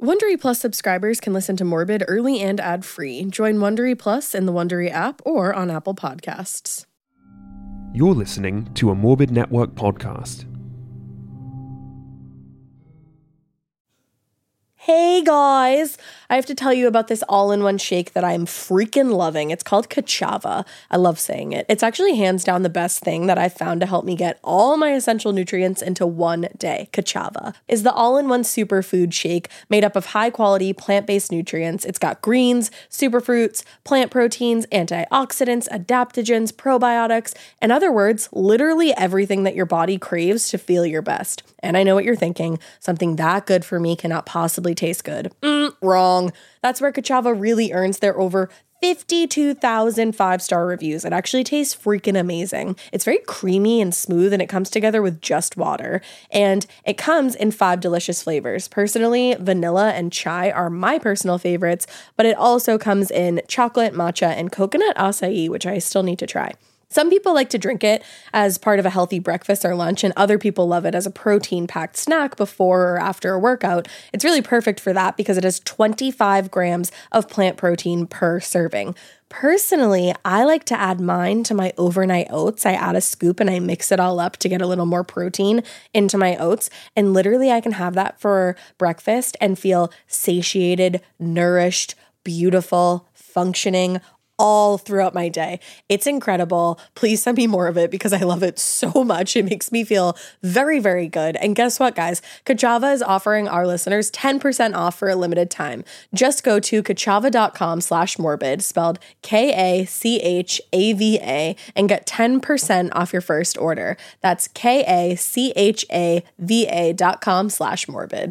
Wondery Plus subscribers can listen to Morbid early and ad-free. Join Wondery Plus in the Wondery app or on Apple Podcasts. You're listening to a Morbid Network podcast. Hey guys! I have to tell you about this all-in-one shake that I'm freaking loving. It's called Ka'Chava. I love saying it. It's actually hands down the best thing that I've found to help me get all my essential nutrients into one day. Ka'Chava is the all-in-one superfood shake made up of high-quality plant-based nutrients. It's got greens, superfruits, plant proteins, antioxidants, adaptogens, probiotics, in other words, literally everything that your body craves to feel your best. And I know what you're thinking. Something that good for me cannot possibly taste good. Wrong. That's where Ka'Chava really earns their over 52,000 5-star reviews. It actually tastes freaking amazing. It's very creamy and smooth, and it comes together with just water. And it comes in 5 delicious flavors. Personally, vanilla and chai are my personal favorites, but it also comes in chocolate, matcha, and coconut acai, which I still need to try. Some people like to drink it as part of a healthy breakfast or lunch, and other people love it as a protein-packed snack before or after a workout. It's really perfect for that because it has 25 grams of plant protein per serving. Personally, I like to add mine to my overnight oats. I add a scoop and I mix it all up to get a little more protein into my oats. And literally I can have that for breakfast and feel satiated, nourished, beautiful, functioning, all throughout my day. It's incredible. Please send me more of it because I love it so much. It makes me feel very, very good. And guess what, guys? Ka'Chava is offering our listeners 10% off for a limited time. Just go to kachava.com/morbid, spelled Kachava, and get 10% off your first order. That's kachava.com/morbid.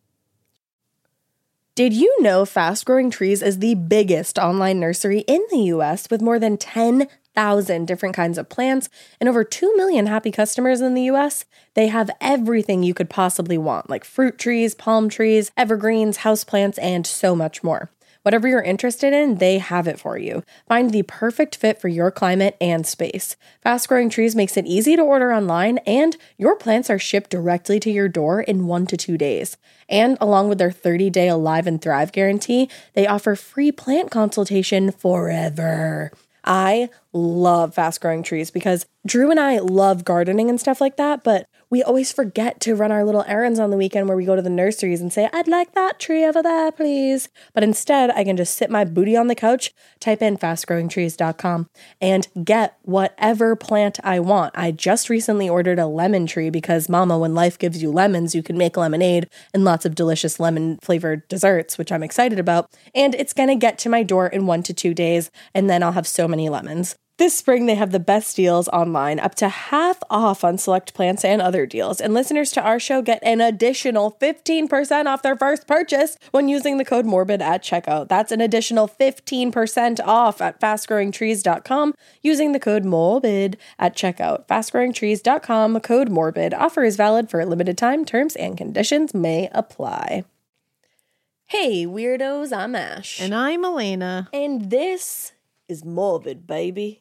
Did you know Fast Growing Trees is the biggest online nursery in the US with more than 10,000 different kinds of plants and over 2 million happy customers in the US? They have everything you could possibly want, like fruit trees, palm trees, evergreens, houseplants, and so much more. Whatever you're interested in, they have it for you. Find the perfect fit for your climate and space. Fast Growing Trees makes it easy to order online, and your plants are shipped directly to your door in 1 to 2 days. And along with their 30-day Alive and Thrive guarantee, they offer free plant consultation forever. I love Fast Growing Trees because Drew and I love gardening and stuff like that, but we always forget to run our little errands on the weekend where we go to the nurseries and say, I'd like that tree over there, please. But instead, I can just sit my booty on the couch, type in fastgrowingtrees.com, and get whatever plant I want. I just recently ordered a lemon tree because, mama, when life gives you lemons, you can make lemonade and lots of delicious lemon-flavored desserts, which I'm excited about. And it's going to get to my door in 1 to 2 days, and then I'll have so many lemons. This spring, they have the best deals online, up to half off on select plants and other deals. And listeners to our show get an additional 15% off their first purchase when using the code MORBID at checkout. That's an additional 15% off at fastgrowingtrees.com using the code MORBID at checkout. Fastgrowingtrees.com, code MORBID. Offer is valid for a limited time. Terms and conditions may apply. Hey, weirdos, I'm Ash. And I'm Elena. And this is Morbid, baby.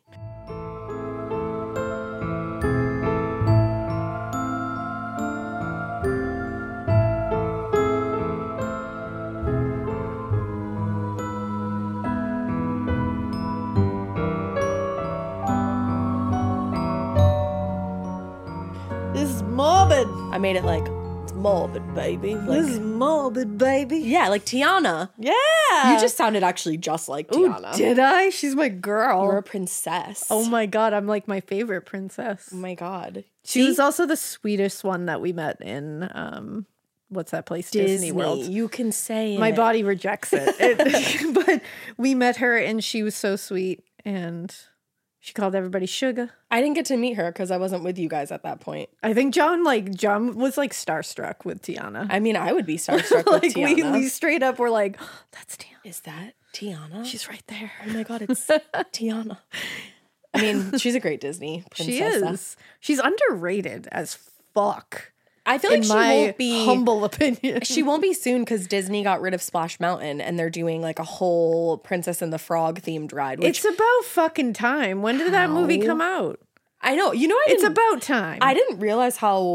This is morbid. I made it like, it's morbid, baby. Like, This is morbid, baby. yeah, like Tiana. Yeah. You just sounded actually just like Ooh, Tiana. did I? She's my girl. You're a princess. Oh my god, I'm like my favorite princess. Oh my god. She was also the sweetest one that we met in what's that place? Disney World. You can say My it. body rejects it. But we met her and she was so sweet and she called everybody sugar. I didn't get to meet her because I wasn't with you guys at that point. I think John was like starstruck with Tiana. I mean, I would be starstruck like with Tiana. we straight up were like, oh, that's Tiana. Is that Tiana? She's right there. Oh my god, it's Tiana. I mean, she's a great Disney princess. She is. She's underrated as fuck. I feel like in she my won't be humble opinion. She won't be soon because Disney got rid of Splash Mountain and they're doing like a whole Princess and the Frog themed ride. Which It's about fucking time. When did that movie come out? I know. You know, It's about time. I didn't realize how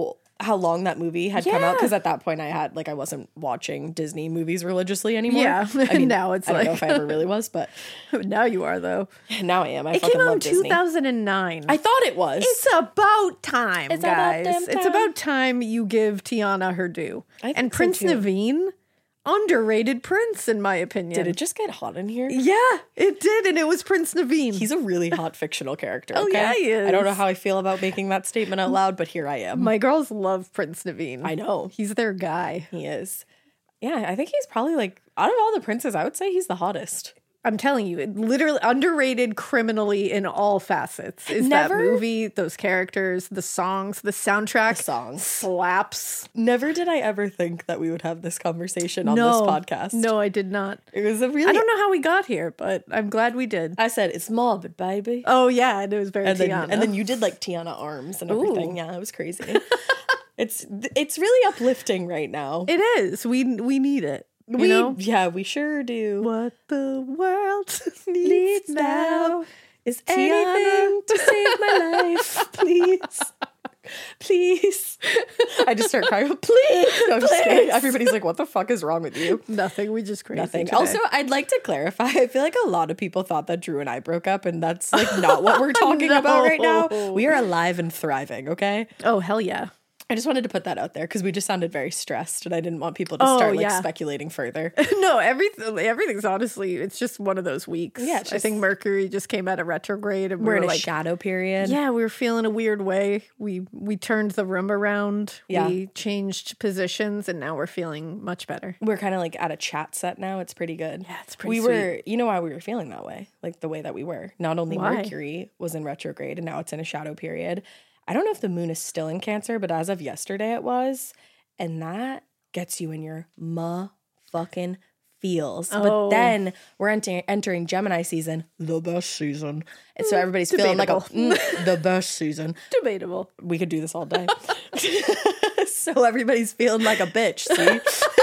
how long that movie had come out, Yeah. because at that point I wasn't watching Disney movies religiously anymore. Yeah. I mean, Now it's I don't know like- if I ever really was, but Now you are, though. now I am. I It fucking came out love in Disney. 2009. I thought it was. It's about time, It's about guys. damn It's time. about time you give Tiana her due. I think And so, Prince too. Naveen, underrated prince, in my opinion. Did it just get hot in here? Yeah, it did, and it was Prince Naveen. He's a really hot fictional character. Oh, Okay? yeah, he is. I don't know how I feel about making that statement out loud, but here I am. My girls love Prince Naveen. I know. He's their guy. He is. Yeah, I think he's probably out of all the princes, I would say he's the hottest. I'm telling you, it literally underrated criminally in all facets. Is Never- that movie, those characters, the songs, the soundtrack, The songs. slaps. Never did I ever think that we would have this conversation on this podcast. No, I did not. It was a really. I don't know how we got here, but I'm glad we did. I said it's morbid, baby. Oh yeah, and it was very and Tiana. then you did Tiana arms and everything. Ooh. Yeah, it was crazy. it's really uplifting right now. It is. We need it. You know? Yeah, we sure do. What the world needs now. Is Tiana. anything to save my life, please. Please. I just start crying. Please. No, I'm just kidding. Please. Everybody's like, what the fuck is wrong with you? Nothing. We just crazy. Nothing. today. Also, I'd like to clarify. I feel like a lot of people thought that Drew and I broke up, and that's not what we're talking about right now. No. We are alive and thriving, okay? oh hell yeah. I just wanted to put that out there because we just sounded very stressed, and I didn't want people to Oh, start yeah. speculating further. No, everything's honestly. It's just one of those weeks. Yeah, it's I think just- Mercury just came out of retrograde, and We're we in were a like, shadow period. yeah, we were feeling a weird way. We turned the room around. Yeah. We changed positions, and now we're feeling much better. We're kind of at a chat set now. It's pretty good. Yeah, it's pretty We were, you know why we were feeling that way? The way that we were. Not only Why? Mercury was in retrograde and now it's in a shadow period. I don't know if the moon is still in Cancer, but as of yesterday it was. And that gets you in your fucking feels. But Oh. then we're entering Gemini season, the best season. And so everybody's feeling the best season. Debatable. We could do this all day. So everybody's feeling like a bitch, see?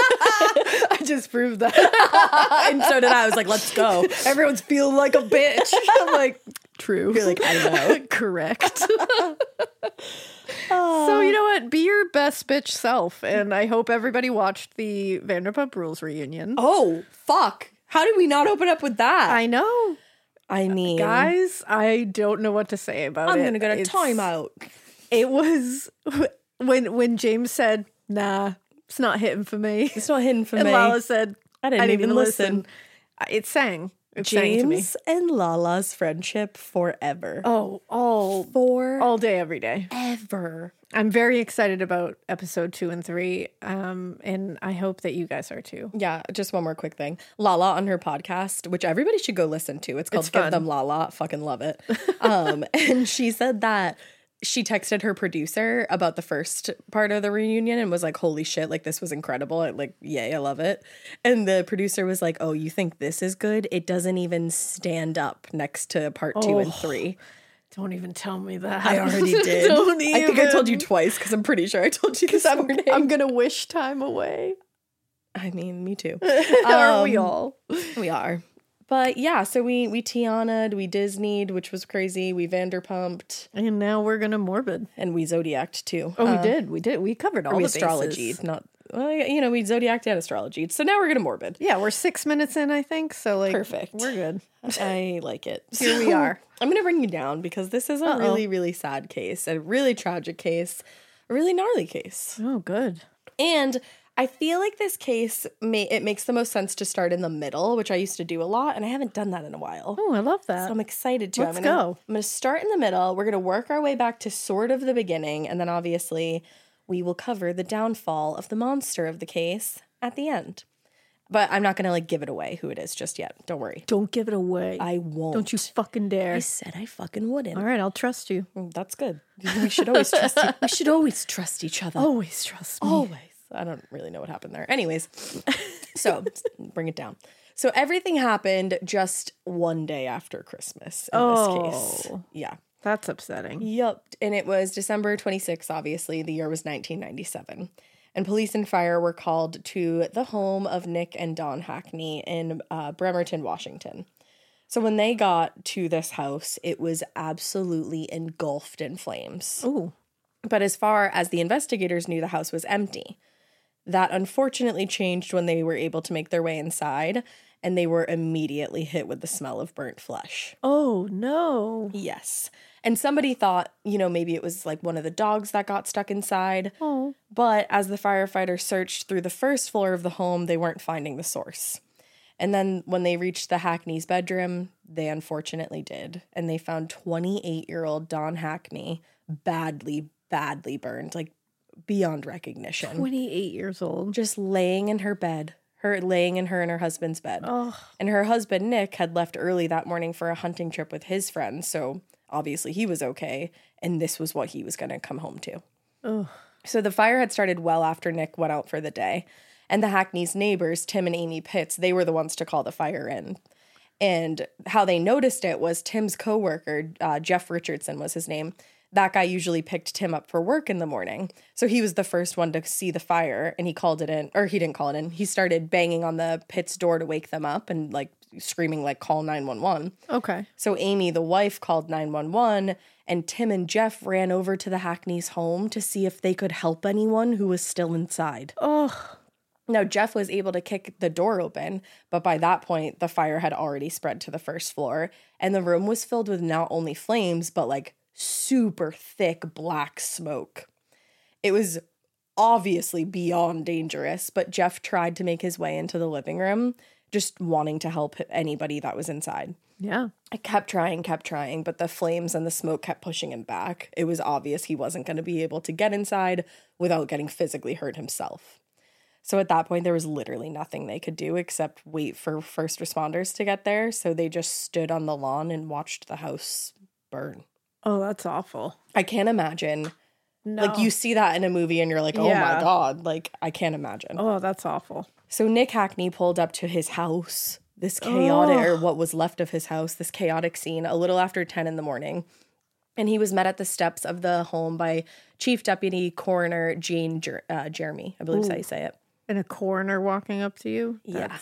I just proved that. And so did I. I was like, let's go. Everyone's feeling like a bitch. I'm like, true. You're like, I know. Correct. So you know what? Be your best bitch self, and I hope everybody watched the Vanderpump Rules reunion. Oh, fuck. How did we not open up with that? I know, I mean, guys. I don't know what to say about I'm it. going to get a It's- timeout. It was when James said, "Nah, it's not hitting for me," It's not hidden from and me. Lala said, I didn't even listen. It sang. It sang to me. James and Lala's friendship forever. Oh, all day, every day. Forever. I'm very excited about episode 2 and 3, and I hope that you guys are too. Yeah, just one more quick thing. Lala on her podcast, which everybody should go listen to. It's called It's Give fun. Them Lala. Fucking love it. And she said that she texted her producer about the first part of the reunion and was like, holy shit, this was incredible. Yay, I love it. And the producer was like, oh, you think this is good? It doesn't even stand up next to part 2 and 3. Don't even tell me that. I already did. Don't I think I told you even. twice because I'm pretty sure I told you this morning. I'm gonna wish time away. I mean, me too. Are we all? We are. But yeah, so we Tiana'd, we Disney'd, which was crazy. We Vanderpumped, And now we're gonna morbid. and we Zodiac'd too. Oh, we did. We covered all we the astrology'd, bases. not we Zodiac'd and astrology'd. So now we're gonna morbid. Yeah, we're 6 minutes in, I think. So Perfect. we're good. I like it. Here we are. I'm gonna bring you down because this is a really, really sad case, a really tragic case, a really gnarly case. Oh, good. And I feel like this case, it makes the most sense to start in the middle, which I used to do a lot, and I haven't done that in a while. Oh, I love that. So I'm excited to. Let's I'm go. going to start in the middle. We're going to work our way back to sort of the beginning, and then obviously we will cover the downfall of the monster of the case at the end. But I'm not going to give it away who it is just yet. Don't worry. Don't give it away. I won't. Don't you fucking dare. I said I fucking wouldn't. All right, I'll trust you. That's good. We should always trust. We should always trust each other. Always trust me. Always. I don't really know what happened there. Anyways, so bring it down. So everything happened just one day after Christmas in this case. Oh. Yeah. That's upsetting. Yep. And it was December 26th, obviously. The year was 1997. And police and fire were called to the home of Nick and Dawn Hackney in Bremerton, Washington. So when they got to this house, it was absolutely engulfed in flames. Ooh. But as far as the investigators knew, the house was empty. That unfortunately changed when they were able to make their way inside, and they were immediately hit with the smell of burnt flesh. Oh, no. Yes. And somebody thought, maybe it was like one of the dogs that got stuck inside. Oh. But as the firefighters searched through the first floor of the home, they weren't finding the source. And then when they reached the Hackney's bedroom, they unfortunately did. And they found 28-year-old Dawn Hackney badly, badly burned, like beyond recognition. 28 years old. Just laying in her bed, laying in her and her husband's bed. Oh. And her husband, Nick, had left early that morning for a hunting trip with his friends. So obviously he was okay. And this was what he was going to come home to. Oh. So the fire had started well after Nick went out for the day. And the Hackney's neighbors, Tim and Amy Pitts, they were the ones to call the fire in. And how they noticed it was Tim's coworker, Jeff Richardson was his name. That guy usually picked Tim up for work in the morning. So he was the first one to see the fire, and he called it in, or he didn't call it in. He started banging on the Pitts door to wake them up and like screaming like call 911. Okay. So Amy, the wife, called 911, and Tim and Jeff ran over to the Hackney's home to see if they could help anyone who was still inside. Oh. Now, Jeff was able to kick the door open, but by that point, the fire had already spread to the first floor, and the room was filled with not only flames, but like super thick black smoke. It was obviously beyond dangerous, but Jeff tried to make his way into the living room, just wanting to help anybody that was inside. Yeah. I kept trying, but the flames and the smoke kept pushing him back. It was obvious he wasn't going to be able to get inside without getting physically hurt himself. So at that point, there was literally nothing they could do except wait for first responders to get there. So they just stood on the lawn and watched the house burn. Oh, that's awful. I can't imagine. No. Like, you see that in a movie and you're like, oh Yeah. my God. Like, I can't imagine. Oh, that's awful. So Nick Hackney pulled up to his house, this chaotic, or what was left of his house, this chaotic scene, a little after 10 in the morning. And he was met at the steps of the home by Chief Deputy Coroner Jane Jeremy. I believe is how you say it. And a coroner walking up to you? Yeah.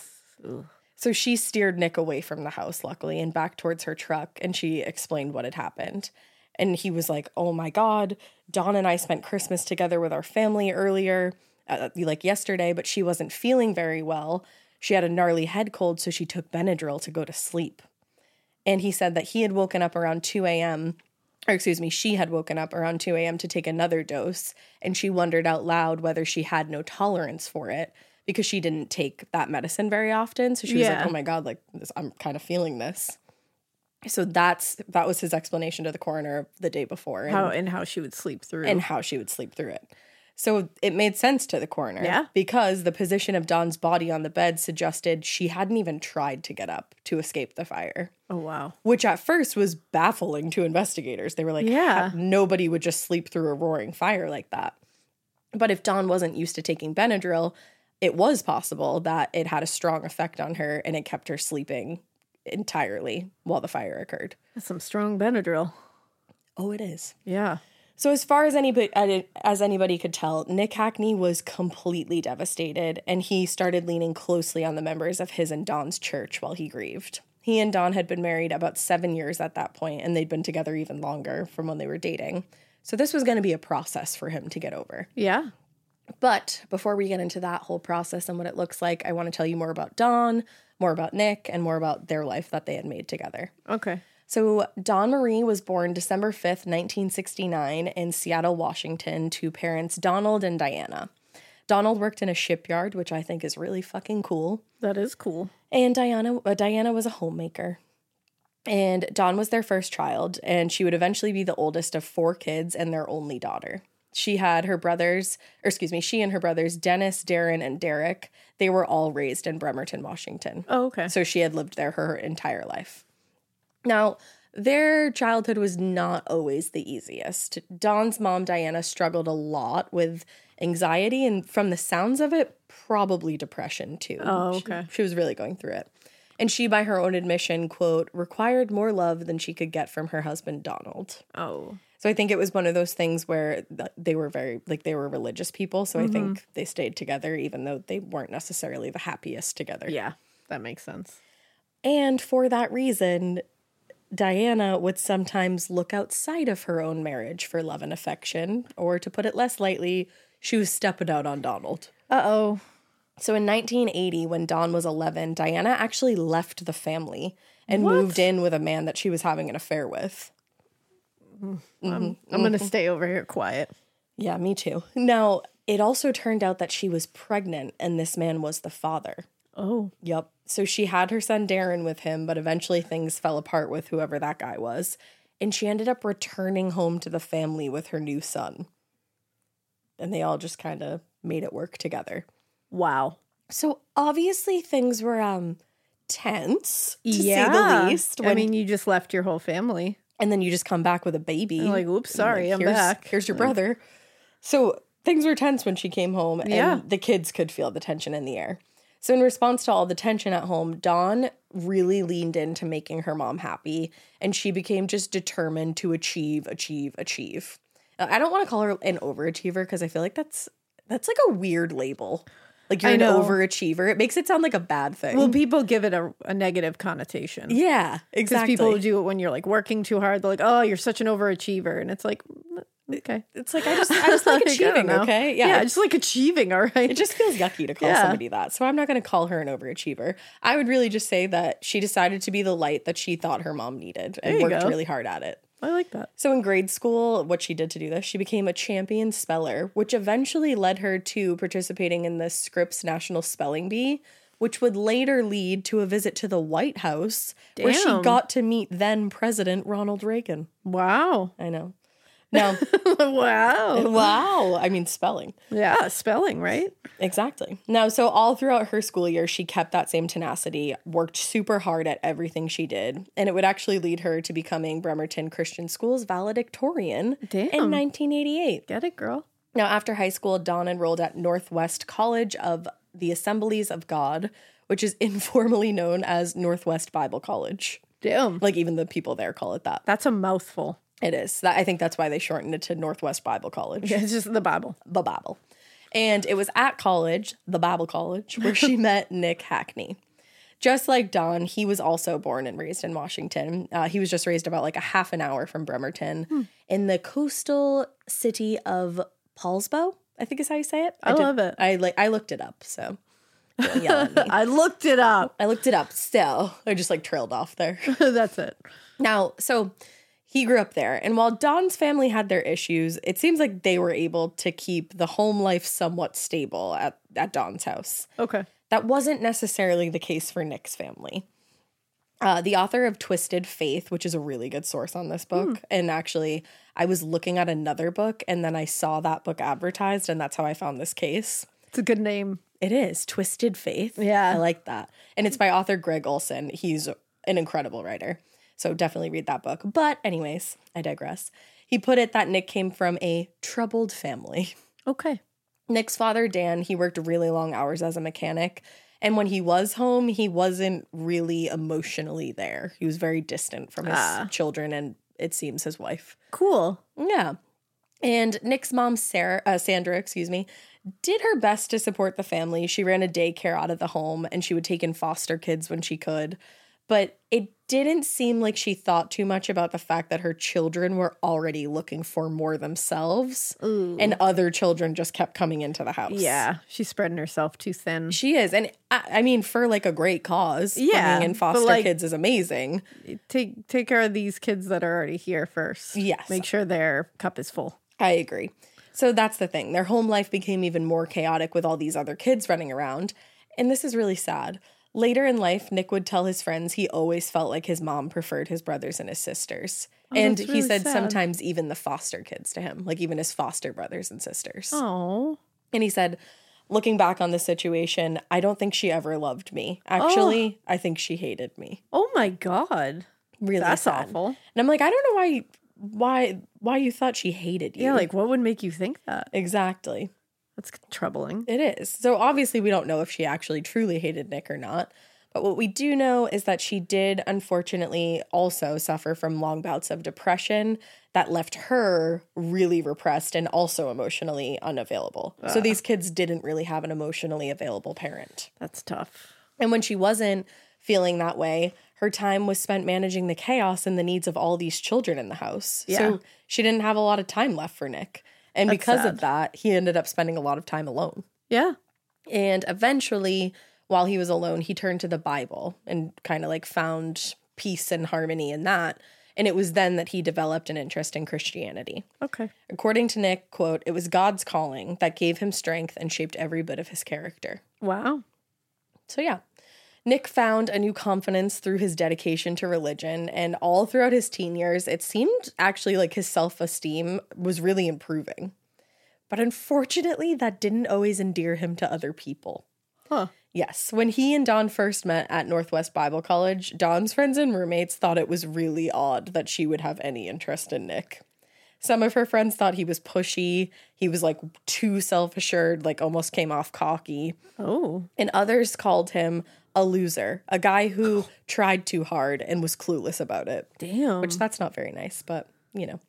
So she steered Nick away from the house, luckily, and back towards her truck, and she explained what had happened. And he was like, oh my God, Dawn and I spent Christmas together with our family earlier, like yesterday, but she wasn't feeling very well. She had a gnarly head cold, so she took Benadryl to go to sleep. And he said that he had woken up around 2 a.m., or excuse me, she had woken up around 2 a.m. to take another dose, and she wondered out loud whether she had no tolerance for it because she didn't take that medicine very often. So she was like, oh my God, like this, I'm kind of feeling this. So that was his explanation to the coroner the day before. And How she would sleep through. And how she would sleep through it. So it made sense to the coroner. Yeah. Because the position of Dawn's body on the bed suggested she hadn't even tried to get up to escape the fire. Oh, wow. Which at first was baffling to investigators. They were like, Yeah. Nobody would just sleep through a roaring fire like that. But if Dawn wasn't used to taking Benadryl, it was possible that it had a strong effect on her and it kept her sleeping entirely while the fire occurred. That's some strong Benadryl. Oh, it is. Yeah. So as far as anybody could tell, Nick Hackney was completely devastated, and he started leaning closely on the members of his and Dawn's church while he grieved. He and Dawn had been married about 7 years at that point, and they'd been together even longer from when they were dating. So this was going to be a process for him to get over. Yeah. But before we get into that whole process and what it looks like, I want to tell you more about Dawn, more about Nick, and more about their life that they had made together. Okay. So Dawn Marie was born December 5th, 1969 in Seattle, Washington, to parents Donald and Diana. Donald worked in a shipyard, which I think is really fucking cool. That is cool. And Diana was a homemaker. And Dawn was their first child, and she would eventually be the oldest of 4 kids and their only daughter. She and her brothers, Dennis, Darren, and Derek, they were all raised in Bremerton, Washington. Oh, okay. So she had lived there her entire life. Now, their childhood was not always the easiest. Dawn's mom, Diana, struggled a lot with anxiety and, from the sounds of it, probably depression too. Oh, okay. She was really going through it. And she, by her own admission, quote, required more love than she could get from her husband, Donald. Oh. So I think it was one of those things where they were they were religious people. So I think they stayed together even though they weren't necessarily the happiest together. Yeah, that makes sense. And for that reason, Diana would sometimes look outside of her own marriage for love and affection, or to put it less lightly, she was stepping out on Donald. Uh-oh. So in 1980, when Dawn was 11, Diana actually left the family and What? moved in with a man that she was having an affair with. I'm going to stay over here quiet. Yeah, me too. Now, it also turned out that she was pregnant and this man was the father. Oh. Yep. So she had her son Darren with him, but eventually things fell apart with whoever that guy was. And she ended up returning home to the family with her new son. And they all just kind of made it work together. Wow. So obviously things were tense, to say the least. I mean, you just left your whole family. And then you just come back with a baby. I'm like, oops, sorry, I'm back. Here's your brother. So things were tense when she came home, Yeah. and the kids could feel the tension in the air. So in response to all the tension at home, Dawn really leaned into making her mom happy, and she became just determined to achieve. I don't want to call her an overachiever because I feel like that's like a weird label. Like you're I an know. overachiever. It makes it sound like a bad thing. Well, people give it a negative connotation. yeah, Because exactly. people do it when you're like working too hard. They're like, oh, you're such an overachiever. And it's like, okay. It's like I just like I don't achieving, know. okay? Yeah, I just like achieving, all right? It just feels yucky to call Yeah. somebody that. So I'm not going to call her an overachiever. I would really just say that she decided to be the light that she thought her mom needed and There you worked go. really hard at it. I like that. So in grade school, what she did to do this, she became a champion speller, which eventually led her to participating in the Scripps National Spelling Bee, which would later lead to a visit to the White House, where she Damn. got to meet then President Ronald Reagan. Wow. I know. Now, Wow. wow. I mean, spelling. Yeah, spelling, right? Exactly. Now, so all throughout her school year, she kept that same tenacity, worked super hard at everything she did, and it would actually lead her to becoming Bremerton Christian School's valedictorian Damn. in 1988. Get it, girl. Now, after high school, Dawn enrolled at Northwest College of the Assemblies of God, which is informally known as Northwest Bible College. Damn. Like, even the people there call it that. That's a mouthful. It is. I think that's why they shortened it to Northwest Bible College. Yeah, it's just the Bible. The Bible. And it was at college, the Bible College, where she met Nick Hackney. Just like Dawn, he was also born and raised in Washington. He was just raised about like a half an hour from Bremerton in the coastal city of Paulsbo, I think is how you say it. I love it. I looked it up, so don't yell at me. I looked it up. I looked it up still. I just like trailed off there. That's it. Now, so he grew up there, and while Dawn's family had their issues, it seems like they were able to keep the home life somewhat stable at Dawn's house. Okay. That wasn't necessarily the case for Nick's family. The author of Twisted Faith, which is a really good source on this book, and actually I was looking at another book, and then I saw that book advertised, and that's how I found this case. It's a good name. It is Twisted Faith. Yeah. I like that. And it's by author Greg Olson. He's an incredible writer. So definitely read that book. But anyways, I digress. He put it that Nick came from a troubled family. Okay. Nick's father, Dan, he worked really long hours as a mechanic. And when he was home, he wasn't really emotionally there. He was very distant from his children and, it seems, his wife. Cool. Yeah. And Nick's mom, Sandra, did her best to support the family. She ran a daycare out of the home, and she would take in foster kids when she could. But it didn't seem like she thought too much about the fact that her children were already looking for more themselves, and other children just kept coming into the house. Yeah. She's spreading herself too thin. She is. And I mean, for like a great cause, Yeah, bringing in but, foster like, kids is amazing. Take care of these kids that are already here first. Yes. Make sure their cup is full. I agree. So that's the thing. Their home life became even more chaotic with all these other kids running around. And this is really sad. Later in life, Nick would tell his friends he always felt like his mom preferred his brothers and his sisters. And that's he really said sad. sometimes even the foster kids to him, like even his foster brothers and sisters. Oh. And he said, looking back on the situation, I don't think she ever loved me. Actually, I think she hated me. Oh my God. Really That's sad. awful. And I'm like, I don't know why you thought she hated you. Yeah, like what would make you think that? Exactly. That's troubling. It is. So obviously we don't know if she actually truly hated Nick or not. But what we do know is that she did unfortunately also suffer from long bouts of depression that left her really repressed and also emotionally unavailable. So these kids didn't really have an emotionally available parent. That's tough. And when she wasn't feeling that way, her time was spent managing the chaos and the needs of all these children in the house. Yeah. So she didn't have a lot of time left for Nick. And That's because sad. of that, he ended up spending a lot of time alone. Yeah. And eventually, while he was alone, he turned to the Bible and kind of like found peace and harmony in that. And it was then that he developed an interest in Christianity. Okay. According to Nick, quote, "It was God's calling that gave him strength and shaped every bit of his character." Wow. So yeah, Nick found a new confidence through his dedication to religion, and all throughout his teen years, it seemed actually like his self-esteem was really improving. But unfortunately, that didn't always endear him to other people. Huh. Yes, when he and Dawn first met at Northwest Bible College, Dawn's friends and roommates thought it was really odd that she would have any interest in Nick. Some of her friends thought he was pushy, he was like too self-assured, like almost came off cocky. Oh. And others called him a loser, a guy who tried too hard and was clueless about it. Damn. Which that's not very nice, but you know.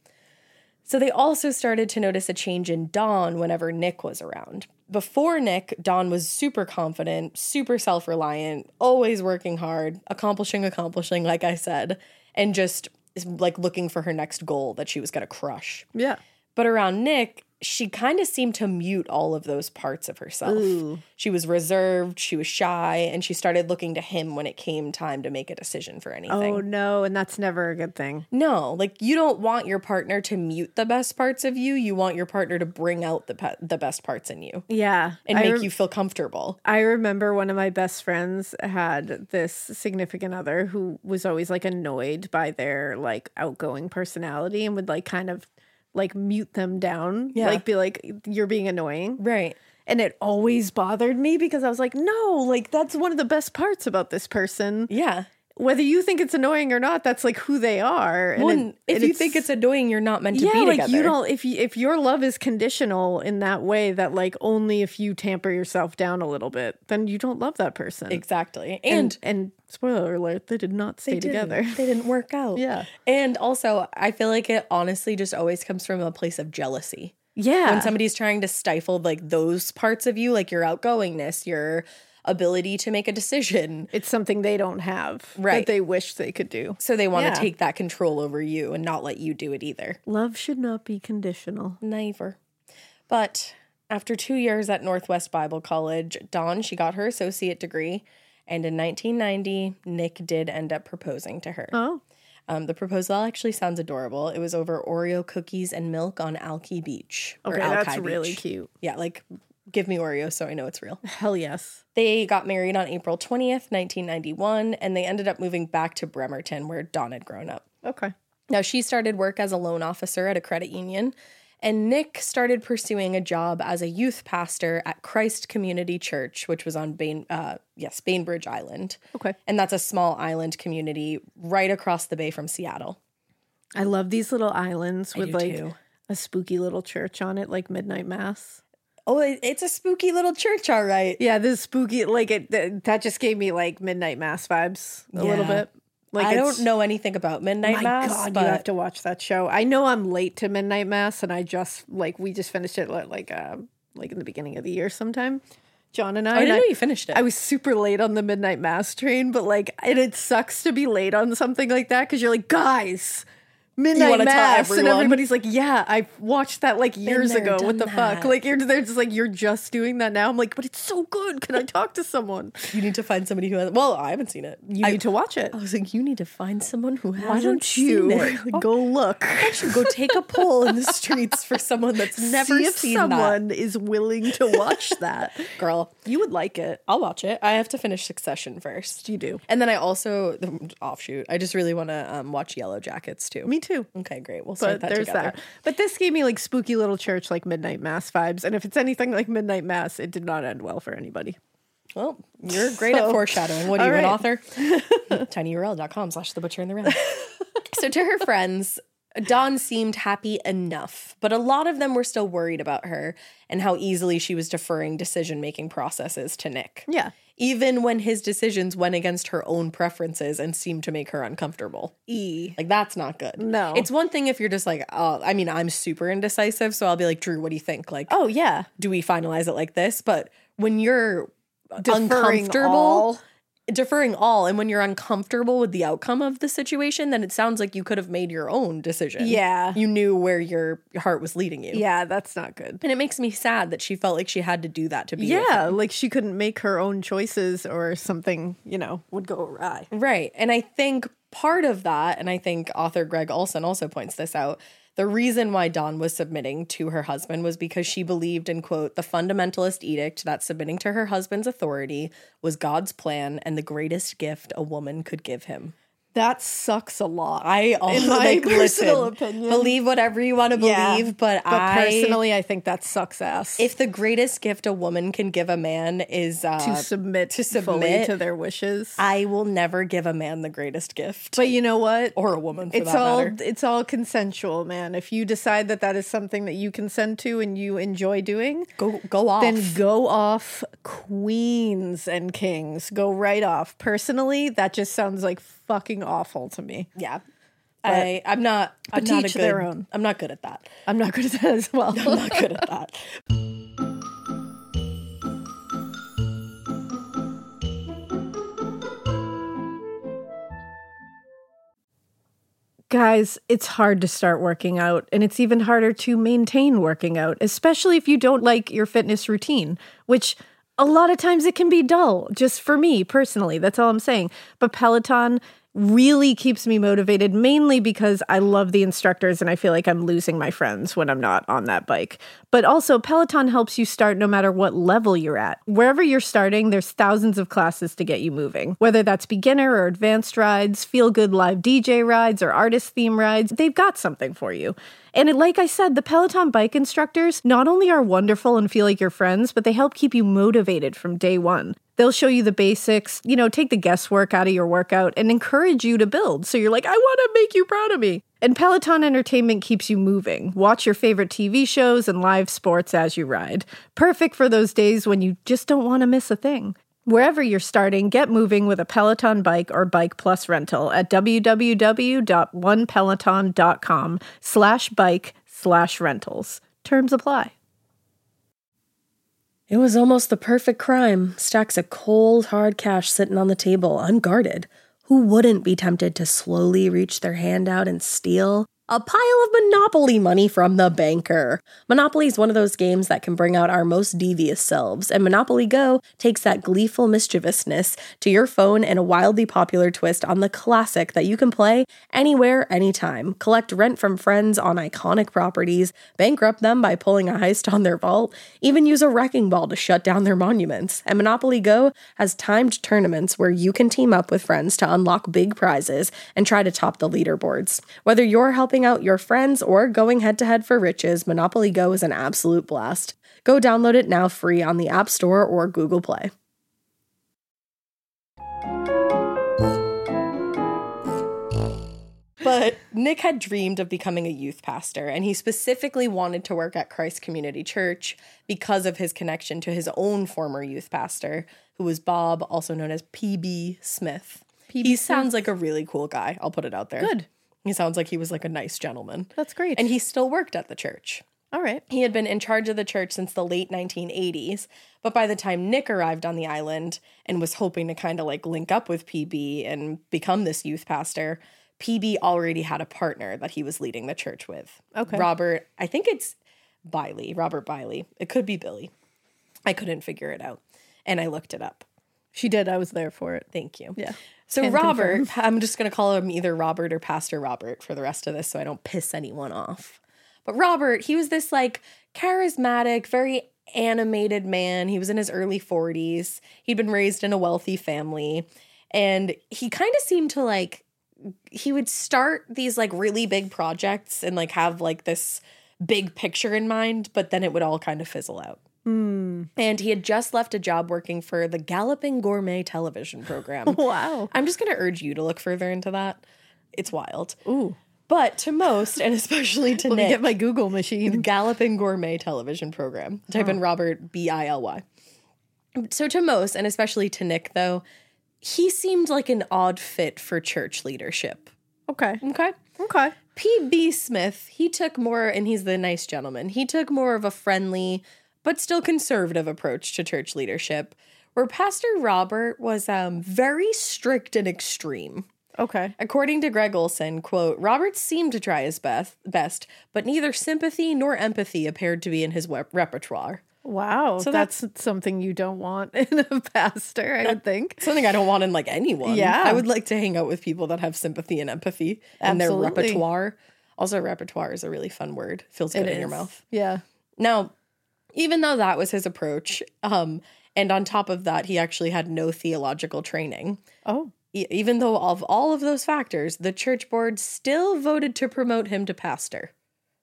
So they also started to notice a change in Dawn whenever Nick was around. Before Nick, Dawn was super confident, super self-reliant, always working hard, accomplishing, like I said, and just like looking for her next goal that she was going to crush. Yeah. But around Nick, she kind of seemed to mute all of those parts of herself. Ooh. She was reserved, she was shy, and she started looking to him when it came time to make a decision for anything. Oh no, and that's never a good thing. No, like you don't want your partner to mute the best parts of you. You want your partner to bring out the best parts in you Yeah. and make you feel comfortable. I remember one of my best friends had this significant other who was always like annoyed by their like outgoing personality and would like kind of like mute them down. Yeah. Like be like, "You're being annoying." Right. And it always bothered me because I was like, no, like that's one of the best parts about this person. Yeah. Whether you think it's annoying or not, that's like who they are. And Well, if you think it's annoying, you're not meant to be like together. you don't, if your love is conditional in that way that like only if you tamper yourself down a little bit, then you don't love that person. Exactly. And spoiler alert, they did not stay together. They didn't work out. Yeah. And also, I feel like it honestly just always comes from a place of jealousy. Yeah. When somebody's trying to stifle like those parts of you, like your outgoingness, your ability to make a decision. It's something they don't have Right. that they wish they could do. So they want Yeah. to take that control over you and not let you do it either. Love should not be conditional. Never. But after 2 years at Northwest Bible College, Dawn, she got her associate degree. And in 1990, Nick did end up proposing to her. Oh. The proposal actually sounds adorable. It was over Oreo cookies and milk on Alki Beach. or Okay, Alki that's really Beach. cute. Yeah, like give me Oreos so I know it's real. Hell yes. They got married on April 20th, 1991, and they ended up moving back to Bremerton where Dawn had grown up. Okay. Now, she started work as a loan officer at a credit union, and Nick started pursuing a job as a youth pastor at Christ Community Church, which was on Bainbridge Island. Okay. And that's a small island community right across the bay from Seattle. I love these little islands with do like too. a spooky little church on it, like midnight mass. Oh, it's a spooky little church, all right. Yeah, this spooky, like that just gave me like midnight mass vibes a little Yeah. bit. Like I it's- don't know anything about Midnight My Mass, God, but you have to watch that show. I know I'm late to midnight mass, and I just like we just finished it like in the beginning of the year sometime. John and I. I didn't and know you finished it. I was super late on the midnight mass train, but like it sucks to be late on something like that because you're like, guys, midnight wanna tell mass, and everyone. everybody's like, yeah, I watched that like years there, ago. done What the fuck? that. Like they're just like, you're just doing that now. I'm like, but it's so good. Can I talk to someone? You need to find somebody who has. Well, I haven't seen it. You need to watch it. I was like, you need to find someone who hasn't Why don't seen you it. go look? I should go take a poll in the streets for someone that's never See if seen someone is willing to watch that. that. Girl, You would like it. I'll watch it. I have to finish Succession first. You do. And then I also, the offshoot, I just really want to watch Yellow Jackets too. Me too. Okay, great. We'll start But that there's together. that. But this gave me like spooky little church, like midnight mass vibes. And if it's anything like midnight mass, it did not end well for anybody. Well, you're great at So, foreshadowing. What are all you, an right. author? tinyurl.com/thebutcherandtheround. So to her friends, Dawn seemed happy enough, but a lot of them were still worried about her and how easily she was deferring decision-making processes to Nick. Yeah. Even when his decisions went against her own preferences and seemed to make her uncomfortable. Like, that's not good. No. It's one thing if you're just like, oh, I mean, I'm super indecisive, so I'll be like, Drew, what do you think? Like, Oh, yeah. do we finalize it like this? But when you're Deferring uncomfortable, all. deferring all. And when you're uncomfortable with the outcome of the situation, then it sounds like you could have made your own decision. Yeah. You knew where your heart was leading you. Yeah, that's not good. And it makes me sad that she felt like she had to do that to be with Yeah, him. like she couldn't make her own choices or something, would go awry. Right. And I think part of that, and I think author Greg Olson also points this out, the reason why Dawn was submitting to her husband was because she believed in, quote, the fundamentalist edict that submitting to her husband's authority was God's plan and the greatest gift a woman could give him. That sucks a lot. I also, in my like, personal listen, opinion. believe whatever you want to believe, but personally, I think that sucks ass. If the greatest gift a woman can give a man is to submit fully to their wishes, I will never give a man the greatest gift. But you know what? Or a woman, for that matter. It's all consensual, man. If you decide that is something that you consent to and you enjoy doing, go off. Then go off, queens and kings. Go right off. Personally, that just sounds like fucking awful to me. Yeah. I'm not a good, their own. I'm not good at that. I'm not good at that as well. I'm not good at that. Guys, it's hard to start working out, and it's even harder to maintain working out, especially if you don't like your fitness routine, which a lot of times it can be dull, just for me personally. That's all I'm saying. But Peloton really keeps me motivated, mainly because I love the instructors and I feel like I'm losing my friends when I'm not on that bike. But also, Peloton helps you start no matter what level you're at. Wherever you're starting, there's thousands of classes to get you moving. Whether that's beginner or advanced rides, feel-good live DJ rides, or artist theme rides, they've got something for you. And like I said, the Peloton bike instructors not only are wonderful and feel like your friends, but they help keep you motivated from day one. They'll show you the basics, take the guesswork out of your workout and encourage you to build. So you're like, I want to make you proud of me. And Peloton Entertainment keeps you moving. Watch your favorite TV shows and live sports as you ride. Perfect for those days when you just don't want to miss a thing. Wherever you're starting, get moving with a Peloton bike or Bike Plus rental at www.onepeloton.com/bike/rentals. Terms apply. It was almost the perfect crime. Stacks of cold, hard cash sitting on the table, unguarded. Who wouldn't be tempted to slowly reach their hand out and steal? A pile of Monopoly money from the banker. Monopoly is one of those games that can bring out our most devious selves, and Monopoly Go takes that gleeful mischievousness to your phone in a wildly popular twist on the classic that you can play anywhere, anytime. Collect rent from friends on iconic properties, bankrupt them by pulling a heist on their vault, even use a wrecking ball to shut down their monuments. And Monopoly Go has timed tournaments where you can team up with friends to unlock big prizes and try to top the leaderboards. Whether you're helping out your friends or going head-to-head for riches, Monopoly Go is an absolute blast. Go download it now free on the App Store or Google Play. But Nick had dreamed of becoming a youth pastor, and he specifically wanted to work at Christ Community Church because of his connection to his own former youth pastor, who was Bob, also known as P.B. Smith. He sounds like a really cool guy. I'll put it out there. Good. He sounds like he was like a nice gentleman. That's great. And he still worked at the church. All right. He had been in charge of the church since the late 1980s, but by the time Nick arrived on the island and was hoping to kind of like link up with PB and become this youth pastor, PB already had a partner that he was leading the church with. Okay. Robert, I think it's Robert Biley. It could be Billy. I couldn't figure it out. And I looked it up. She did. I was there for it. Thank you. Yeah. So Can Robert, confirm. I'm just going to call him either Robert or Pastor Robert for the rest of this so I don't piss anyone off. But Robert, he was this like charismatic, very animated man. He was in his early 40s. He'd been raised in a wealthy family. And he kind of seemed to like, he would start these like really big projects and like have like this big picture in mind, but then it would all kind of fizzle out. And he had just left a job working for the Galloping Gourmet television program. Wow. I'm just going to urge you to look further into that. It's wild. Ooh. But to most, and especially to Let me Nick, get my Google the machine. Galloping Gourmet television program. Type in Robert Billy. So to most, and especially to Nick, though, he seemed like an odd fit for church leadership. Okay. Okay? Okay. P.B. Smith, he took more, and he's the nice gentleman, he took more of a friendly but still conservative approach to church leadership, where Pastor Robert was very strict and extreme. Okay. According to Greg Olson, quote, Robert seemed to try his best, but neither sympathy nor empathy appeared to be in his repertoire. Wow. So that's something you don't want in a pastor, I would think. Something I don't want in like anyone. Yeah. I would like to hang out with people that have sympathy and empathy in their Absolutely. repertoire. Also, repertoire is a really fun word. Feels good in your mouth. Yeah. Now, even though that was his approach, and on top of that, he actually had no theological training. Oh. Even though of all of those factors, the church board still voted to promote him to pastor.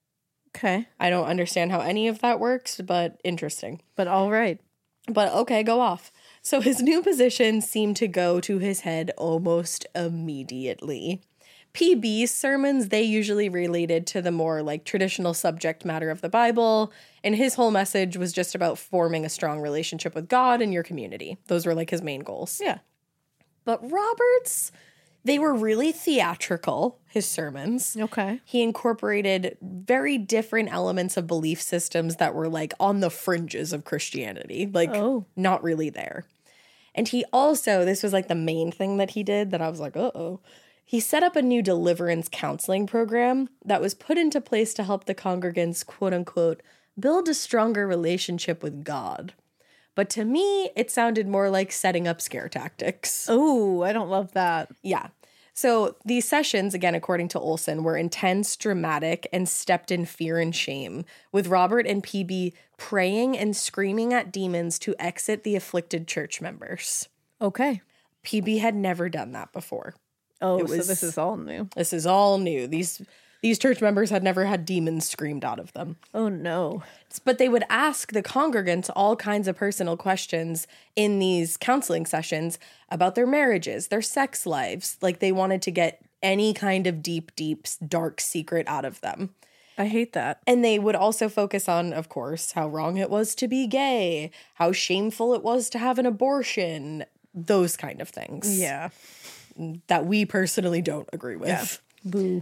Okay. I don't understand how any of that works, but interesting. But all right. But okay, go off. So his new position seemed to go to his head almost immediately. PB's sermons, they usually related to the more like traditional subject matter of the Bible, and his whole message was just about forming a strong relationship with God and your community. Those were like his main goals. Yeah. But Robert's, they were really theatrical, his sermons. Okay. He incorporated very different elements of belief systems that were like on the fringes of Christianity, like not really there. And he also, this was like the main thing that he did that I was like, uh-oh. He set up a new deliverance counseling program that was put into place to help the congregants, quote unquote, build a stronger relationship with God. But to me, it sounded more like setting up scare tactics. Oh, I don't love that. Yeah. So these sessions, again, according to Olson, were intense, dramatic, and stepped in fear and shame, with Robert and PB praying and screaming at demons to exit the afflicted church members. Okay. PB had never done that before. Oh, so this is all new. This is all new. These church members had never had demons screamed out of them. Oh, no. But they would ask the congregants all kinds of personal questions in these counseling sessions about their marriages, their sex lives. Like they wanted to get any kind of deep, dark secret out of them. I hate that. And they would also focus on, of course, how wrong it was to be gay, how shameful it was to have an abortion, those kind of things. Yeah. That we personally don't agree with. Yeah. Boo.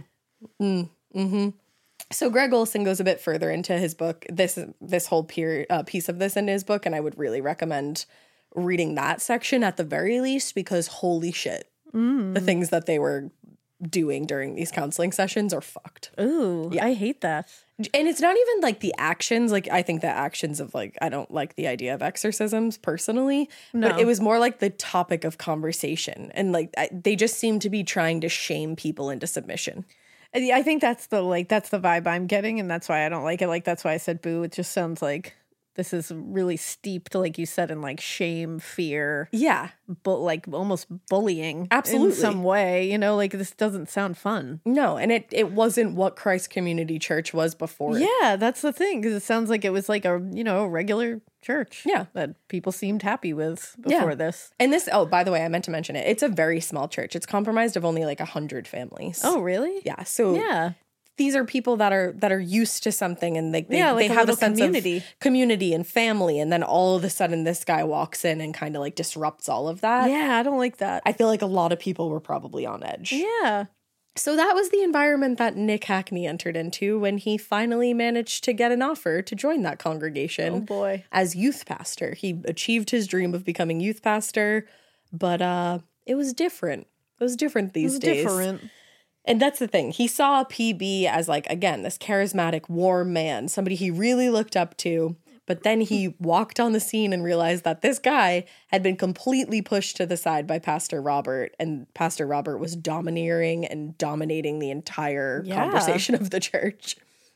So Greg Olson goes a bit further into his book, this whole piece of this in his book, and I would really recommend reading that section at the very least, because holy shit, the things that they were doing during these counseling sessions are fucked. Ooh, Yeah. I hate that. And it's not even like the actions, like I think the actions of like, I don't like the idea of exorcisms personally, but it was more like the topic of conversation. And like they just seem to be trying to shame people into submission. I think that's the vibe I'm getting, and that's why I don't like it. Like that's why I said boo. It just sounds like this is really steeped, like you said, in like shame, fear, Yeah. but like almost bullying, Absolutely. in some way. You know, like this doesn't sound fun. No, and it wasn't what Christ Community Church was before. Yeah, that's the thing, because it sounds like it was like a regular church. Yeah. that people seemed happy with before this. And this, oh, by the way, I meant to mention it. It's a very small church. It's comprised of only like 100 families. Oh, really? Yeah. So Yeah. these are people that are used to something, and they Yeah, like they a have a little sense community. of community and family, and then all of a sudden this guy walks in and kind of like disrupts all of that. Yeah, I don't like that. I feel like a lot of people were probably on edge. Yeah. So that was the environment that Nick Hackney entered into when he finally managed to get an offer to join that congregation. Oh, boy. As youth pastor. He achieved his dream of becoming youth pastor, but it was different. It was different these days. Different. And that's the thing. He saw PB as like, again, this charismatic, warm man, somebody he really looked up to. But then he walked on the scene and realized that this guy had been completely pushed to the side by Pastor Robert, and Pastor Robert was domineering and dominating the entire conversation of the church.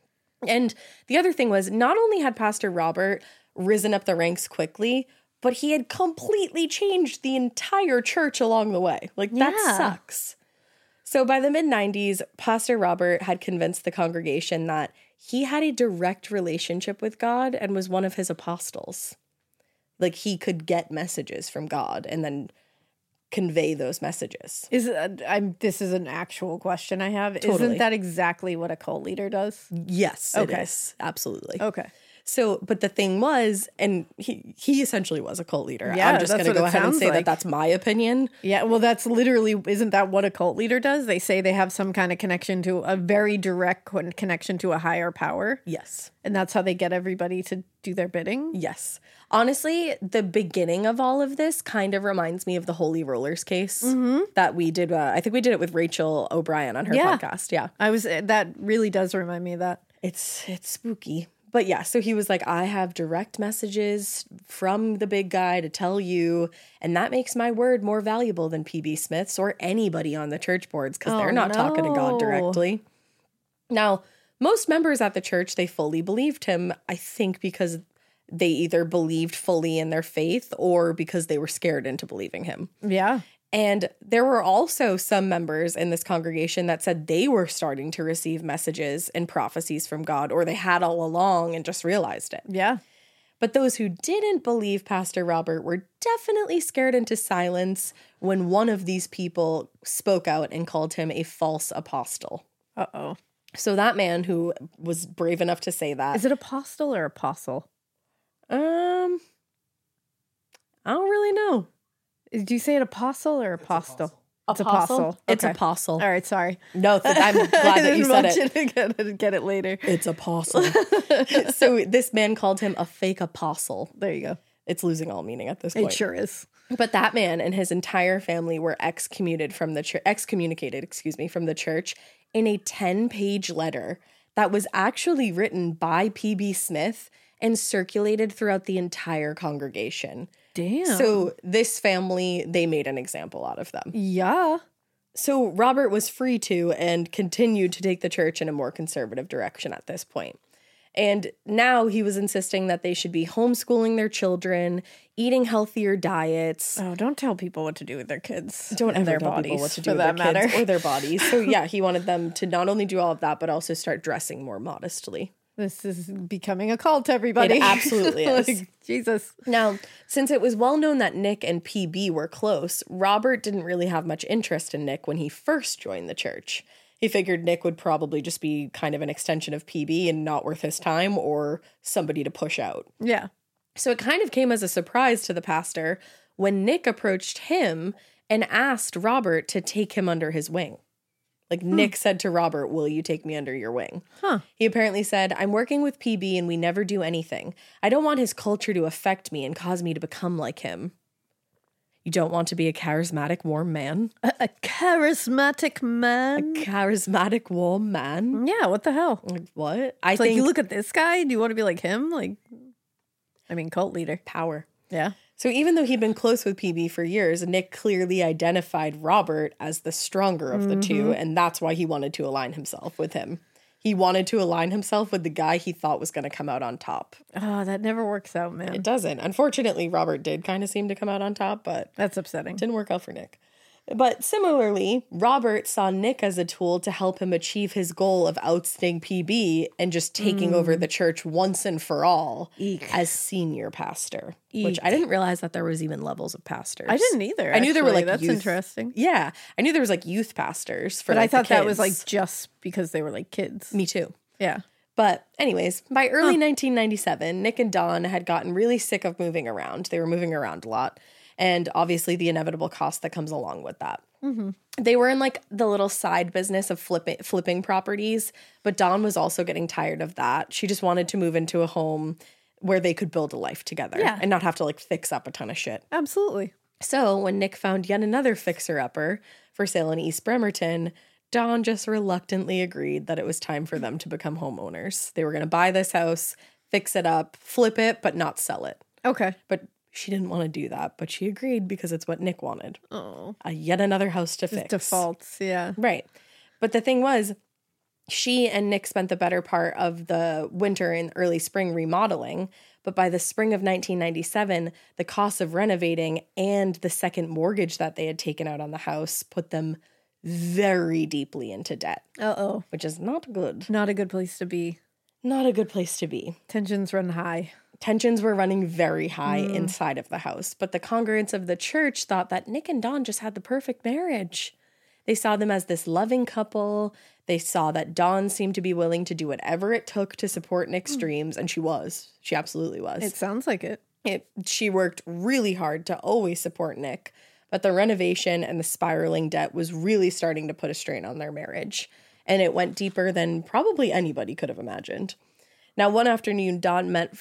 And the other thing was, not only had Pastor Robert risen up the ranks quickly, but he had completely changed the entire church along the way. Like, that sucks. So by the mid-90s, Pastor Robert had convinced the congregation that he had a direct relationship with God and was one of his apostles. Like, he could get messages from God and then convey those messages. This is an actual question I have. Totally. Isn't that exactly what a cult leader does? Yes, Okay. it is. Absolutely. Okay. So, but the thing was, and he essentially was a cult leader. Yeah, I'm just going that's to go what it ahead and sounds say that like. that's my opinion. Yeah, well, that's literally, isn't that what a cult leader does? They say they have some kind of connection to a very direct connection to a higher power. Yes. And that's how they get everybody to do their bidding. Yes. Honestly, the beginning of all of this kind of reminds me of the Holy Rollers case that we did. I think we did it with Rachel O'Brien on her Yeah. podcast. Yeah. That really does remind me of that. It's spooky. But yeah, so he was like, I have direct messages from the big guy to tell you, and that makes my word more valuable than PB Smith's or anybody on the church boards because they're not talking to God no. directly. Now, most members at the church, they fully believed him, I think because they either believed fully in their faith or because they were scared into believing him. Yeah. And there were also some members in this congregation that said they were starting to receive messages and prophecies from God, or they had all along and just realized it. Yeah. But those who didn't believe Pastor Robert were definitely scared into silence when one of these people spoke out and called him a false apostle. Uh-oh. So that man who was brave enough to say that. Is it apostle or apostle? I don't really know. Do you say it apostle or apostle? It's It's Okay. apostle. All right, sorry. No, I'm glad that you said it. Get it later. It's apostle. So this man called him a fake apostle. There you go. It's losing all meaning at this point. It sure is. But that man and his entire family were excommunicated from the church in a 10-page letter that was actually written by PB Smith and circulated throughout the entire congregation. Damn. So this family, they made an example out of them. Yeah. So Robert was free to and continued to take the church in a more conservative direction at this point. And now he was insisting that they should be homeschooling their children, eating healthier diets. Oh, don't tell people what to do with their kids. Don't and ever their tell bodies, people what to do for with that their matter. kids or their bodies. So yeah, he wanted them to not only do all of that, but also start dressing more modestly. This is becoming a cult, everybody. It absolutely is. Like, Jesus. Now, since it was well known that Nick and PB were close, Robert didn't really have much interest in Nick when he first joined the church. He figured Nick would probably just be kind of an extension of PB and not worth his time or somebody to push out. Yeah. So it kind of came as a surprise to the pastor when Nick approached him and asked Robert to take him under his wing. Like Nick said to Robert, will you take me under your wing? Huh. He apparently said, I'm working with PB and we never do anything. I don't want his culture to affect me and cause me to become like him. You don't want to be a charismatic, warm man? A charismatic man. Charismatic, warm man? Yeah, what the hell? Like, what? I It's think like, you look at this guy, do you want to be like him? Like, I mean, cult leader. power. Yeah. So even though he'd been close with PB for years, Nick clearly identified Robert as the stronger of the two, and that's why he wanted to align himself with him. He wanted to align himself with the guy he thought was going to come out on top. Oh, that never works out, man. It doesn't. Unfortunately, Robert did kind of seem to come out on top, but That's upsetting. didn't work out for Nick. But similarly, Robert saw Nick as a tool to help him achieve his goal of ousting PB and just taking over the church once and for all as senior pastor. Which I didn't realize that there was even levels of pastors. I didn't either. I knew there were actually. like That's youth- interesting. Yeah, I knew there was like youth pastors for. But I like, the thought that was kids. like just because they were like kids. Me too. Yeah. But anyways, by early 1997, Nick and Dawn had gotten really sick of moving around. They were moving around a lot. And obviously the inevitable cost that comes along with that. They were in like the little side business of flipping properties. But Dawn was also getting tired of that. She just wanted to move into a home where they could build a life together. Yeah. And not have to like fix up a ton of shit. Absolutely. So when Nick found yet another fixer-upper for sale in East Bremerton, Dawn just reluctantly agreed that it was time for them to become homeowners. They were going to buy this house, fix it up, flip it, but not sell it. Okay. But she didn't want to do that, but she agreed because it's what Nick wanted. Oh. Yet another house to fix. Defaults. Yeah. Right. But the thing was, she and Nick spent the better part of the winter and early spring remodeling. But by the spring of 1997, the cost of renovating and the second mortgage that they had taken out on the house put them very deeply into debt, Uh-oh. which is not good. Not a good place to be. Not a good place to be. Tensions run high. Tensions were running very high inside of the house, but the congregants of the church thought that Nick and Dawn just had the perfect marriage. They saw them as this loving couple. They saw that Dawn seemed to be willing to do whatever it took to support Nick's dreams, and she was. She absolutely was. It sounds like it. She worked really hard to always support Nick, but the renovation and the spiraling debt was really starting to put a strain on their marriage, and it went deeper than probably anybody could have imagined. Now, one afternoon, Dawn met.